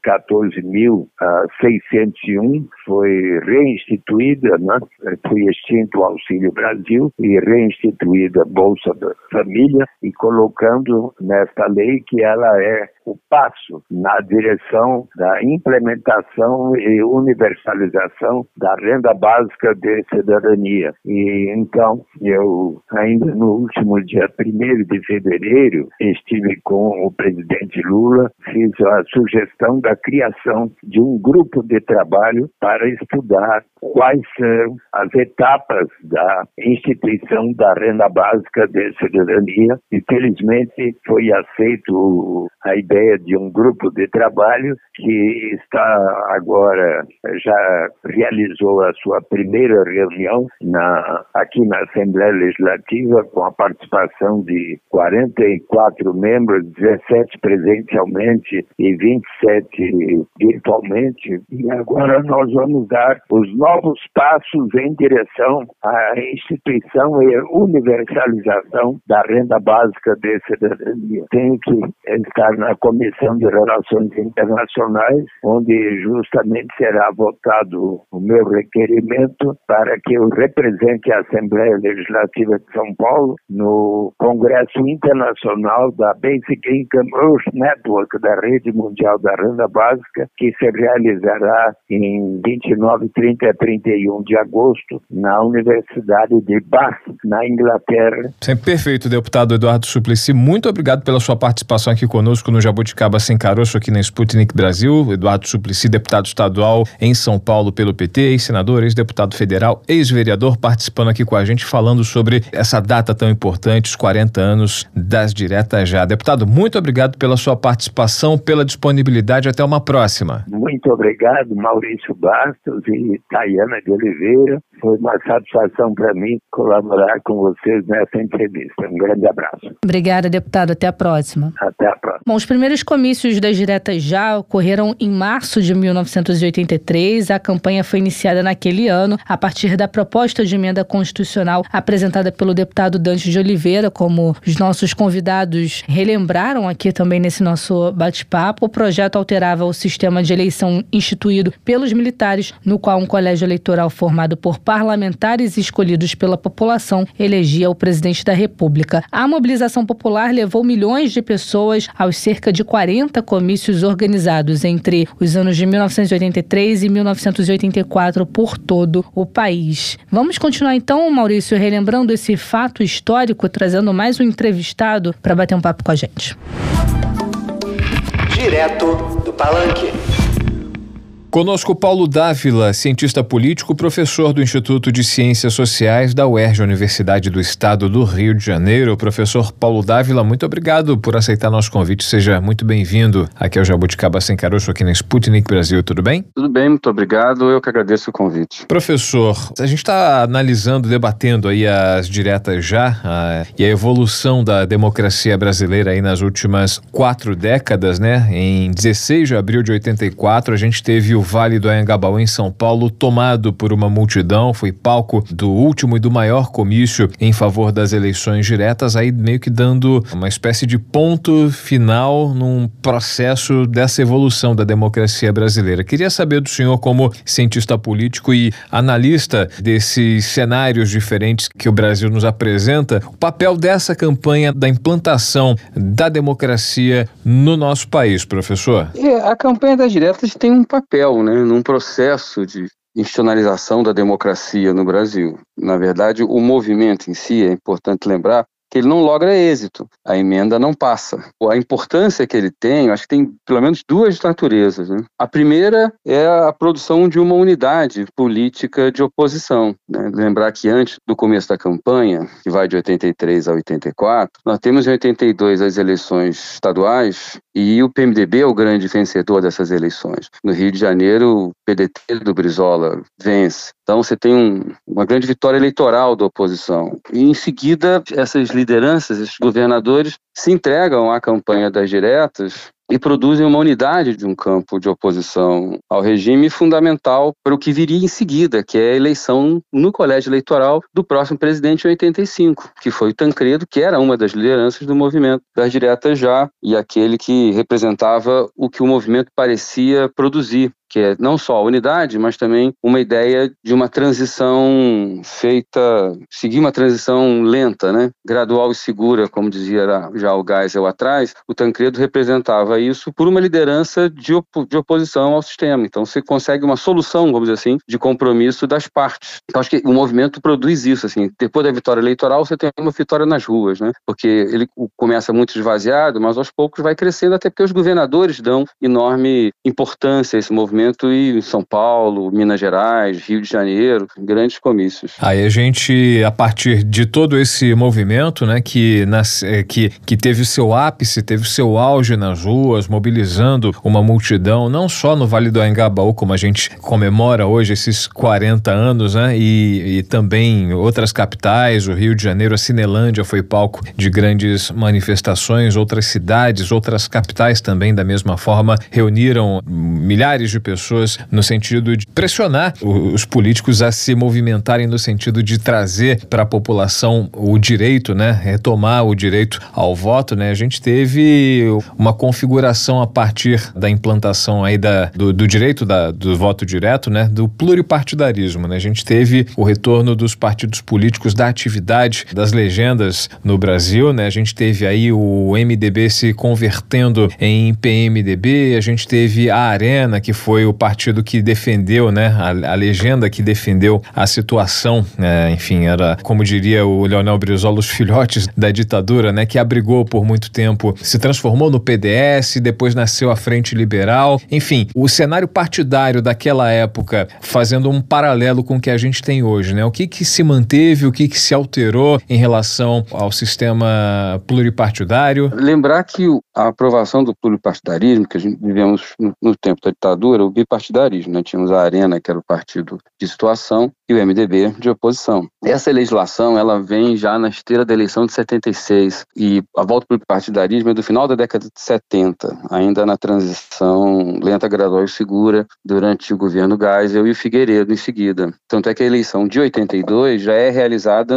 14.601, foi reinstituída, né? Foi extinto o Auxílio Brasil e reinstituída a Bolsa Família, e colocando nesta lei que ela é o passo na direção da implementação e universalização da renda básica de cidadania. E então, eu ainda no último dia 1º de fevereiro estive com o presidente Lula, fiz a sugestão da criação de um grupo de trabalho para estudar quais são as etapas da instituição da renda básica de cidadania. E felizmente foi aceito a ideia de um grupo de trabalho que está agora, já realizou a sua primeira reunião aqui na Assembleia Legislativa, com a participação de 44 membros, 17 presencialmente e 27 virtualmente. E agora nós vamos dar os novos passos em direção à instituição e universalização da renda básica de cidadania. Tenho que estar na Comissão de Relações Internacionais, onde justamente será votado o meu requerimento para que eu represente a Assembleia Legislativa de São Paulo no Congresso Internacional da Basic Income Earth Network, da Rede Mundial da Renda Básica, que se realizará em 29, 30 e 31 de agosto na Universidade de Bath, na Inglaterra. Sempre perfeito, deputado Eduardo Suplicy. Muito obrigado pela sua participação aqui conosco no Jabuticaba Sem Caroço, aqui na Sputnik Brasil. Eduardo Suplicy, deputado estadual em São Paulo pelo PT, ex-senador, ex-deputado federal, ex-vereador, participando aqui com a gente, falando sobre essa data tão importante, os 40 anos das Diretas Já. Deputado, muito obrigado pela sua participação, pela disponibilidade. Até uma próxima. Muito obrigado, Maurício Bastos e Tayana de Oliveira. Foi uma satisfação para mim colaborar com vocês nessa entrevista. Um grande abraço. Obrigada, deputado. Até a próxima. Até a próxima. Bom, os primeiros comícios das Diretas Já ocorreram em março de 1983. A campanha foi iniciada naquele ano a partir da proposta de emenda constitucional apresentada pelo deputado Dante de Oliveira, como os nossos convidados relembraram aqui também nesse nosso bate-papo. O projeto alterava o sistema de eleição instituído pelos militares, no qual um colégio eleitoral formado por parlamentares escolhidos pela população elegia o presidente da República. A mobilização popular levou milhões de pessoas aos cerca de 40 comícios organizados entre os anos de 1983 e 1984 por todo o país. Vamos continuar então, Maurício, relembrando esse fato histórico, trazendo mais um entrevistado para bater um papo com a gente. Direto do Palanque. Conosco Paulo Dávila, cientista político, professor do Instituto de Ciências Sociais da UERJ, Universidade do Estado do Rio de Janeiro. Professor Paulo Dávila, muito obrigado por aceitar nosso convite. Seja muito bem-vindo aqui ao Jabuticaba Sem Caroço, aqui na Sputnik Brasil. Tudo bem? Tudo bem, muito obrigado. Eu que agradeço o convite. Professor, a gente está analisando, debatendo aí as Diretas Já e a evolução da democracia brasileira aí nas últimas 4 décadas, né? Em 16 de abril de 84, a gente teve o Vale do Anhangabaú, em São Paulo, tomado por uma multidão, foi palco do último e do maior comício em favor das eleições diretas, aí meio que dando uma espécie de ponto final num processo dessa evolução da democracia brasileira. Queria saber do senhor, como cientista político e analista desses cenários diferentes que o Brasil nos apresenta, o papel dessa campanha da implantação da democracia no nosso país, professor. A campanha das diretas tem um papel, né, num processo de institucionalização da democracia no Brasil. Na verdade, o movimento em si, é importante lembrar, que ele não logra êxito, a emenda não passa. A importância que ele tem, eu acho que tem pelo menos duas naturezas, né? A primeira é a produção de uma unidade política de oposição, né? Lembrar que antes do começo da campanha, que vai de 83 a 84, nós temos em 82 as eleições estaduais e o PMDB é o grande vencedor dessas eleições. No Rio de Janeiro, o PDT do Brizola vence. Então você tem uma grande vitória eleitoral da oposição. E em seguida, essas lideranças, esses governadores, se entregam à campanha das diretas e produzem uma unidade de um campo de oposição ao regime fundamental para o que viria em seguida, que é a eleição no colégio eleitoral do próximo presidente em 85, que foi o Tancredo, que era uma das lideranças do movimento das diretas já, e aquele que representava o que o movimento parecia produzir, que é não só a unidade, mas também uma ideia de uma transição seguir uma transição lenta, né? Gradual e segura, como dizia já o Geisel atrás. O Tancredo representava isso por uma liderança de oposição ao sistema. Então você consegue uma solução, vamos dizer assim, de compromisso das partes. Então acho que o movimento produz isso, assim. Depois da vitória eleitoral, você tem uma vitória nas ruas, né? Porque ele começa muito esvaziado, mas aos poucos vai crescendo, até porque os governadores dão enorme importância a esse movimento, e em São Paulo, Minas Gerais, Rio de Janeiro, grandes comícios. Aí a gente, a partir de todo esse movimento, né, que teve o seu ápice, teve o seu auge nas ruas, mobilizando uma multidão, não só no Vale do Anhangabaú, como a gente comemora hoje esses 40 anos, né, e também outras capitais, o Rio de Janeiro, a Cinelândia foi palco de grandes manifestações, outras cidades, outras capitais também da mesma forma reuniram milhares de pessoas no sentido de pressionar os políticos a se movimentarem no sentido de trazer para a população o direito, né, retomar o direito ao voto, né. A gente teve uma configuração a partir da implantação aí do direito do voto direto, né, do pluripartidarismo, né. A gente teve o retorno dos partidos políticos, da atividade das legendas no Brasil, né. A gente teve aí o MDB se convertendo em PMDB, a gente teve a Arena, que foi o partido que defendeu, né, a legenda que defendeu a situação, enfim, era, como diria o Leonel Brizola, os filhotes da ditadura, né, que abrigou por muito tempo, se transformou no PDS, depois nasceu a Frente Liberal, enfim, o cenário partidário daquela época, fazendo um paralelo com o que a gente tem hoje, né, o que se manteve, o que se alterou em relação ao sistema pluripartidário. Lembrar que a aprovação do pluripartidarismo, que a gente vivemos no tempo da ditadura, o bipartidarismo, né? Tínhamos a Arena, que era o partido de situação, e o MDB de oposição. Essa legislação, ela vem já na esteira da eleição de 76, e a volta para o bipartidarismo é do final da década de 70, ainda na transição lenta, gradual e segura, durante o governo Geisel e o Figueiredo em seguida. Tanto é que a eleição de 82 já é realizada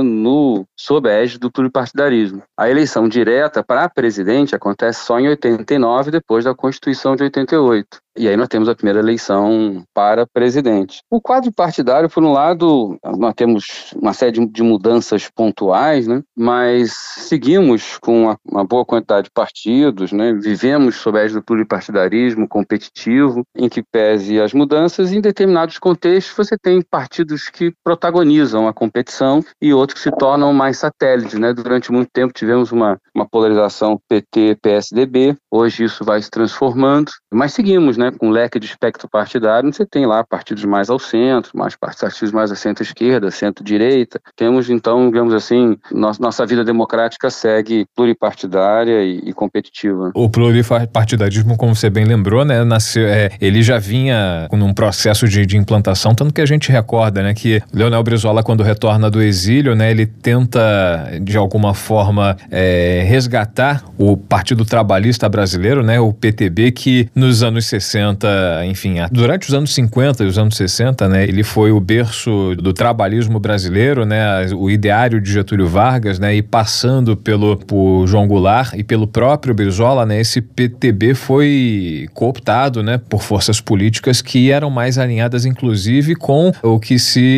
sob a égide do pluripartidarismo. A eleição direta para presidente acontece só em 89, depois da Constituição de 88. E aí nós temos a primeira eleição para presidente. O quadro partidário, por um lado, nós temos uma série de mudanças pontuais, né? Mas seguimos com uma boa quantidade de partidos, né? Vivemos sob a égide do pluripartidarismo competitivo, em que pese as mudanças, e em determinados contextos você tem partidos que protagonizam a competição e outros que se tornam mais satélites, né? Durante muito tempo tivemos uma polarização PT-PSDB, hoje isso vai se transformando, mas seguimos, né? Com um leque de espectro partidário, você tem lá partidos mais ao centro, partidos mais à centro-esquerda, centro-direita. Temos, então, digamos assim, nossa vida democrática segue pluripartidária e competitiva. O pluripartidarismo, como você bem lembrou, né, ele já vinha num processo de implantação, tanto que a gente recorda, né, que Leonel Brizola, quando retorna do exílio, né, ele tenta, de alguma forma, resgatar o Partido Trabalhista Brasileiro, né, o PTB, que nos anos 60, enfim, durante os anos 50 e os anos 60, né, ele foi o berço do trabalhismo brasileiro, né, o ideário de Getúlio Vargas, né, e passando por João Goulart e pelo próprio Brizola, né, esse PTB foi cooptado, né, por forças políticas que eram mais alinhadas, inclusive, com o que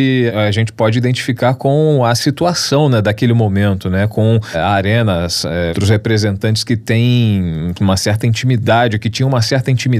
a gente pode identificar com a situação, né, daquele momento, né, com a Arena, os representantes que têm uma certa intimidade, que tinham uma certa intimidade, né,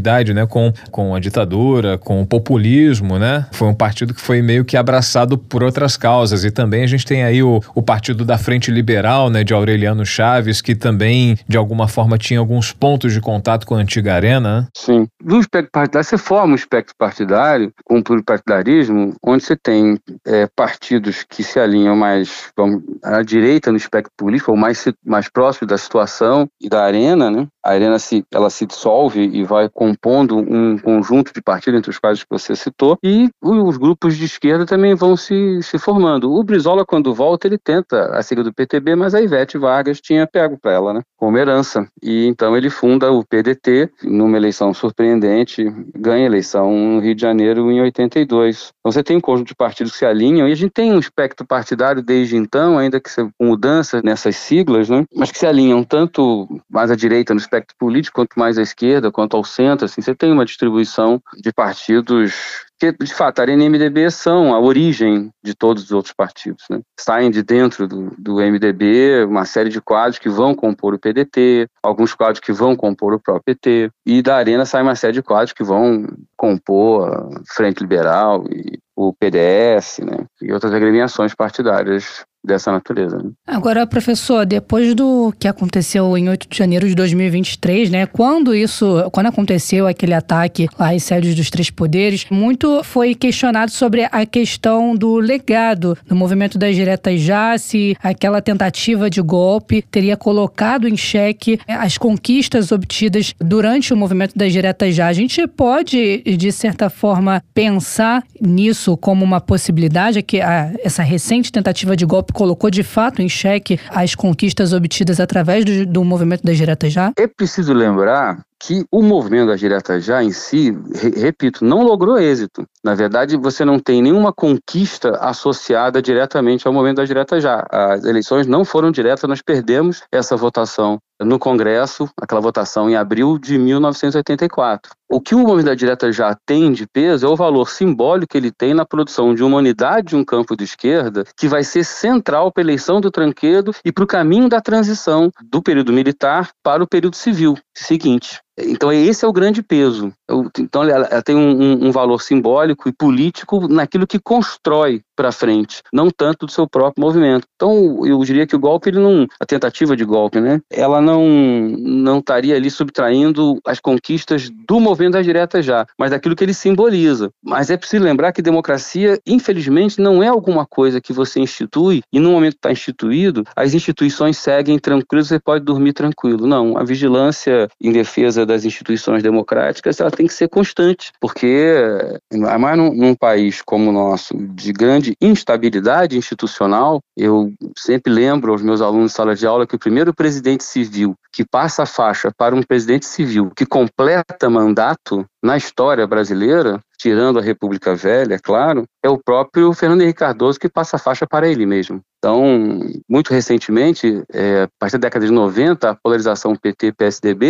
né, com a ditadura, com o populismo, né? Foi um partido que foi meio que abraçado por outras causas. E também a gente tem aí o Partido da Frente Liberal, né, de Aureliano Chaves, que também, de alguma forma, tinha alguns pontos de contato com a antiga Arena, né? Sim. No espectro partidário, você forma um espectro partidário, com o pluripartidarismo, onde você tem partidos que se alinham mais à direita no espectro político, ou mais próximo da situação e da Arena, né? A Arena ela se dissolve e vai compondo um conjunto de partidos, entre os quais que você citou, e os grupos de esquerda também vão se formando. O Brizola, quando volta, ele tenta a sigla do PTB, mas a Ivete Vargas tinha pego para ela, né, como herança. E então ele funda o PDT, numa eleição surpreendente, ganha a eleição no Rio de Janeiro em 82. Então você tem um conjunto de partidos que se alinham, e a gente tem um espectro partidário desde então, ainda que com mudanças nessas siglas, né, mas que se alinham tanto mais à direita no espectro político, quanto mais à esquerda, quanto ao centro. Assim, você tem uma distribuição de partidos que, de fato, a Arena e o MDB são a origem de todos os outros partidos, né? Saem de dentro do MDB uma série de quadros que vão compor o PDT, alguns quadros que vão compor o próprio PT, e da Arena sai uma série de quadros que vão compor a Frente Liberal e o PDS, né? E outras agremiações partidárias dessa natureza, né? Agora, professor, depois do que aconteceu em 8 de janeiro de 2023, né, quando aconteceu aquele ataque lá às sedes dos três poderes, muito foi questionado sobre a questão do legado do movimento das diretas já, se aquela tentativa de golpe teria colocado em xeque as conquistas obtidas durante o movimento das diretas já. A gente pode, de certa forma, pensar nisso como uma possibilidade, que essa recente tentativa de golpe colocou de fato em xeque as conquistas obtidas através do movimento das diretas já? É preciso lembrar que o movimento das diretas já em si, repito, não logrou êxito. Na verdade, você não tem nenhuma conquista associada diretamente ao movimento das diretas já. As eleições não foram diretas, nós perdemos essa votação no Congresso, aquela votação em abril de 1984. O que o movimento das diretas já tem de peso é o valor simbólico que ele tem na produção de uma unidade de um campo de esquerda que vai ser central para a eleição do Tranquedo e para o caminho da transição do período militar para o período civil seguinte. Então esse é o grande peso. Então ela tem um valor simbólico e político naquilo que constrói para frente, não tanto do seu próprio movimento. Então eu diria que o golpe, a tentativa de golpe, né, ela não estaria ali subtraindo as conquistas do movimento das diretas já, mas daquilo que ele simboliza. Mas é preciso lembrar que democracia, infelizmente, não é alguma coisa que você institui e no momento que está instituído, as instituições seguem tranquilas, você pode dormir tranquilo. Não, a vigilância em defesa das instituições democráticas, ela tem que ser constante, porque, mais num país como o nosso, de grande instabilidade institucional, eu sempre lembro aos meus alunos de sala de aula que o primeiro presidente civil que passa a faixa para um presidente civil que completa mandato na história brasileira, tirando a República Velha, é claro, é o próprio Fernando Henrique Cardoso que passa a faixa para ele mesmo. Então, muito recentemente, a partir da década de 90, a polarização PT-PSDB,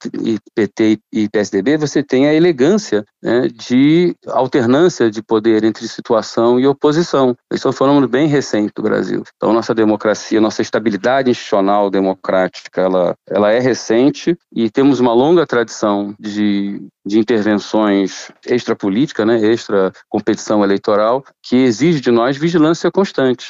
PT e PSDB, você tem a elegância, né, de alternância de poder entre situação e oposição. Isso é um fenômeno bem recente do Brasil. Então, nossa democracia, nossa estabilidade institucional democrática, ela é recente e temos uma longa tradição de intervenções extrapolítica, né, extra competição eleitoral, que exige de nós vigilância constante.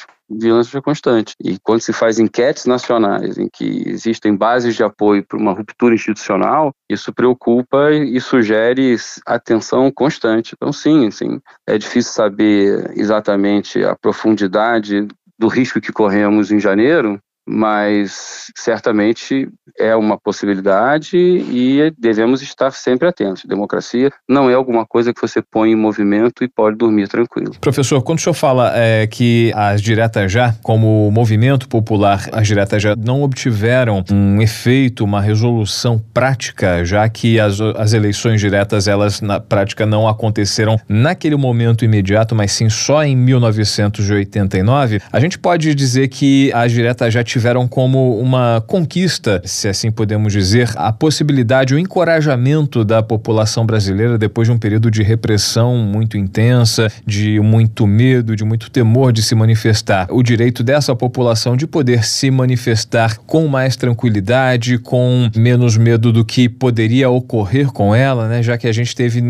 E quando se faz enquetes nacionais em que existem bases de apoio para uma ruptura institucional, isso preocupa e sugere atenção constante. Então, sim, é difícil saber exatamente a profundidade do risco que corremos em janeiro, mas certamente é uma possibilidade e devemos estar sempre atentos. Democracia não é alguma coisa que você põe em movimento e pode dormir tranquilo. Professor, quando o senhor fala que as diretas já, como movimento popular, as diretas já não obtiveram um efeito, uma resolução prática, já que as eleições diretas, elas na prática não aconteceram naquele momento imediato, mas sim só em 1989, a gente pode dizer que as diretas já tiveram tiveram como uma conquista, se assim podemos dizer, a possibilidade, o encorajamento da população brasileira depois de um período de repressão muito intensa, de muito medo, de muito temor de se manifestar. O direito dessa população de poder se manifestar com mais tranquilidade, com menos medo do que poderia ocorrer com ela, né? Já que a gente teve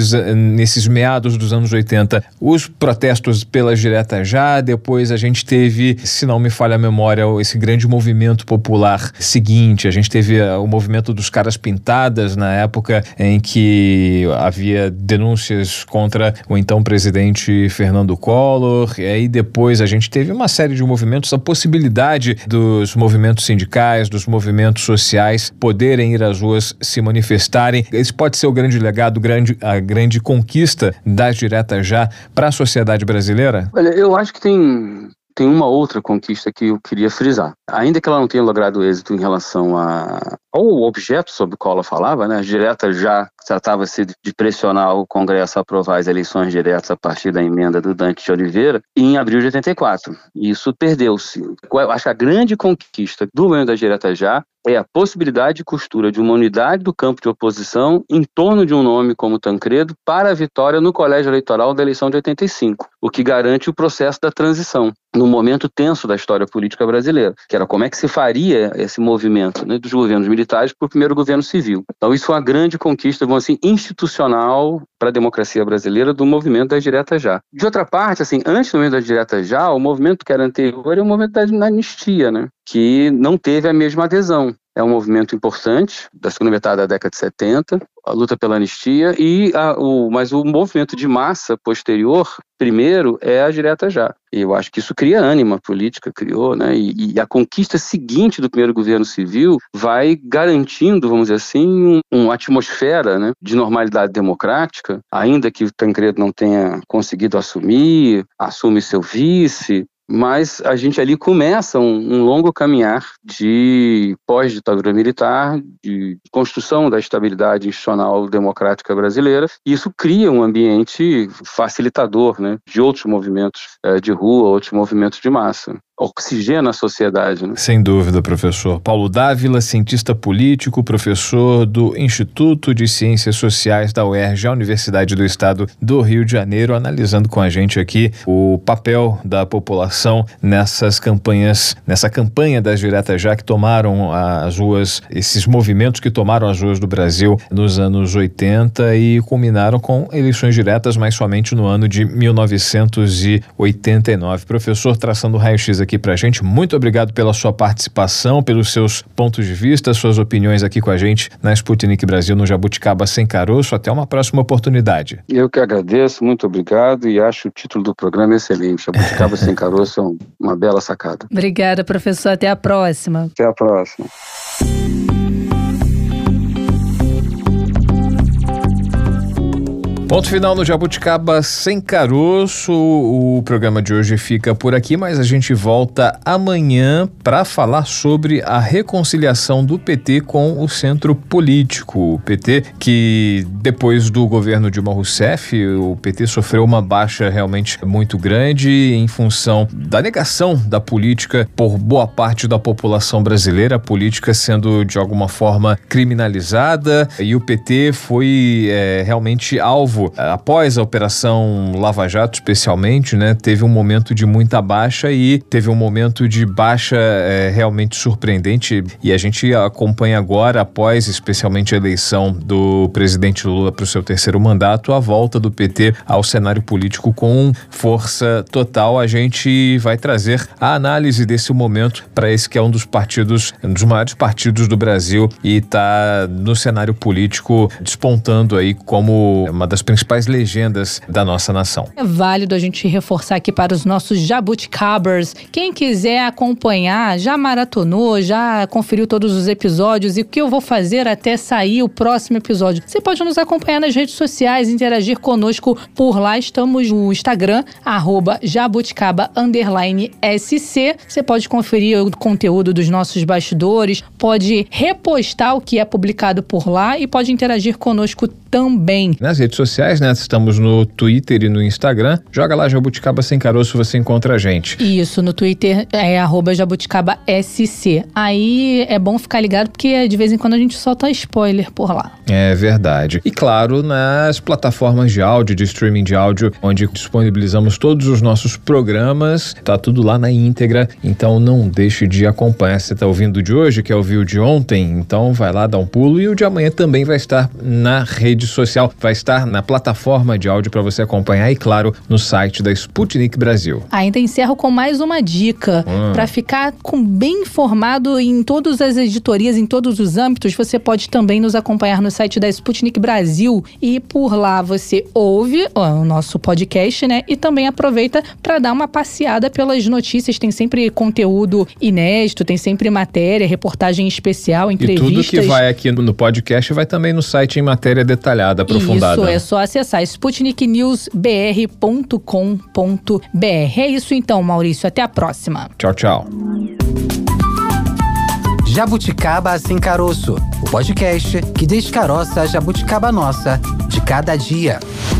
nesses meados dos anos 80 os protestos pelas diretas já, depois a gente teve, se não me falha a memória, esse grande movimento popular seguinte, a gente teve o movimento dos caras pintadas na época em que havia denúncias contra o então presidente Fernando Collor, e aí depois a gente teve uma série de movimentos, a possibilidade dos movimentos sindicais, dos movimentos sociais poderem ir às ruas, se manifestarem. Esse pode ser o grande legado, a grande conquista das diretas já para a sociedade brasileira? Olha, eu acho que tem uma outra conquista que eu queria frisar. Ainda que ela não tenha logrado êxito em relação ao objeto sobre o qual ela falava, né? As diretas já tratava-se de pressionar o Congresso a aprovar as eleições diretas a partir da emenda do Dante de Oliveira em abril de 84. E isso perdeu-se. Eu acho que a grande conquista do movimento das diretas já é a possibilidade de costura de uma unidade do campo de oposição em torno de um nome como Tancredo para a vitória no colégio eleitoral da eleição de 85, o que garante o processo da transição, num momento tenso da história política brasileira, que era como é que se faria esse movimento, né, dos governos militares para o primeiro governo civil. Então isso foi uma grande conquista, vamos assim, institucional para a democracia brasileira do movimento das diretas já. De outra parte, assim, antes do movimento das diretas já, o movimento que era anterior era o movimento da anistia, né, que não teve a mesma adesão. É um movimento importante da segunda metade da década de 70, a luta pela anistia, mas o movimento de massa posterior, primeiro, é a direta já. E eu acho que isso cria ânima política, criou, né? E a conquista seguinte do primeiro governo civil vai garantindo, vamos dizer assim, uma atmosfera, né, de normalidade democrática, ainda que o Tancredo não tenha conseguido assume seu vice. Mas a gente ali começa um longo caminhar de pós-ditadura militar, de construção da estabilidade institucional democrática brasileira, e isso cria um ambiente facilitador, né, de outros movimentos de rua, outros movimentos de massa. Oxigena a sociedade, né? Sem dúvida, professor. Paulo Dávila, cientista político, professor do Instituto de Ciências Sociais da UERJ, a Universidade do Estado do Rio de Janeiro, analisando com a gente aqui o papel da população nessa campanha das diretas já que tomaram as ruas, esses movimentos que tomaram as ruas do Brasil nos anos 80 e culminaram com eleições diretas, mas somente no ano de 1989. Professor, traçando o raio-x aqui pra gente, muito obrigado pela sua participação, pelos seus pontos de vista, suas opiniões aqui com a gente na Sputnik Brasil, no Jabuticaba Sem Caroço. Até uma próxima oportunidade. Eu que agradeço, muito obrigado, e acho o título do programa excelente. Jabuticaba Sem Caroço é uma bela sacada. Obrigada, professor. Até a próxima. Até a próxima. Ponto final no Jabuticaba Sem Caroço. O programa de hoje fica por aqui, mas a gente volta amanhã para falar sobre a reconciliação do PT com o centro político. O PT que, depois do governo Dilma Rousseff, o PT sofreu uma baixa realmente muito grande em função da negação da política por boa parte da população brasileira, a política sendo de alguma forma criminalizada, e o PT foi realmente alvo. Após a Operação Lava Jato, especialmente, né, teve um momento de muita baixa e teve um momento de baixa realmente surpreendente, e a gente acompanha agora, após especialmente a eleição do presidente Lula para o seu terceiro mandato, a volta do PT ao cenário político com força total. A gente vai trazer a análise desse momento para esse que é um dos maiores partidos do Brasil e está no cenário político despontando aí como uma das principais legendas da nossa nação. É válido a gente reforçar aqui para os nossos jabuticabers. Quem quiser acompanhar, já maratonou, já conferiu todos os episódios, e o que eu vou fazer até sair o próximo episódio? Você pode nos acompanhar nas redes sociais, interagir conosco por lá. Estamos no Instagram, @jabuticaba_SC. Você pode conferir o conteúdo dos nossos bastidores, pode repostar o que é publicado por lá e pode interagir conosco também. Nas redes sociais, né? Estamos no Twitter e no Instagram. Joga lá Jabuticaba Sem Caroço, você encontra a gente. Isso, no Twitter é @jabuticabasc. Aí é bom ficar ligado porque de vez em quando a gente solta spoiler por lá. É verdade. E claro, nas plataformas de áudio, de streaming de áudio, onde disponibilizamos todos os nossos programas, tá tudo lá na íntegra, então não deixe de acompanhar. Você tá ouvindo o de hoje, quer ouvir o de ontem? Então vai lá, dá um pulo, e o de amanhã também vai estar na rede social, vai estar na plataforma de áudio para você acompanhar e, claro, no site da Sputnik Brasil. Ainda encerro com mais uma dica. Para ficar bem informado em todas as editorias, em todos os âmbitos, você pode também nos acompanhar no site da Sputnik Brasil, e por lá você ouve o nosso podcast, né? E também aproveita para dar uma passeada pelas notícias. Tem sempre conteúdo inédito, tem sempre matéria, reportagem especial, entrevistas. E tudo que vai aqui no podcast vai também no site em matéria detalhada, aprofundada. Isso, é só acessar sputniknews.br.com.br. É isso então, Maurício. Até a próxima. Tchau, tchau. Jabuticaba Sem Caroço, o podcast que descaroça a jabuticaba nossa de cada dia.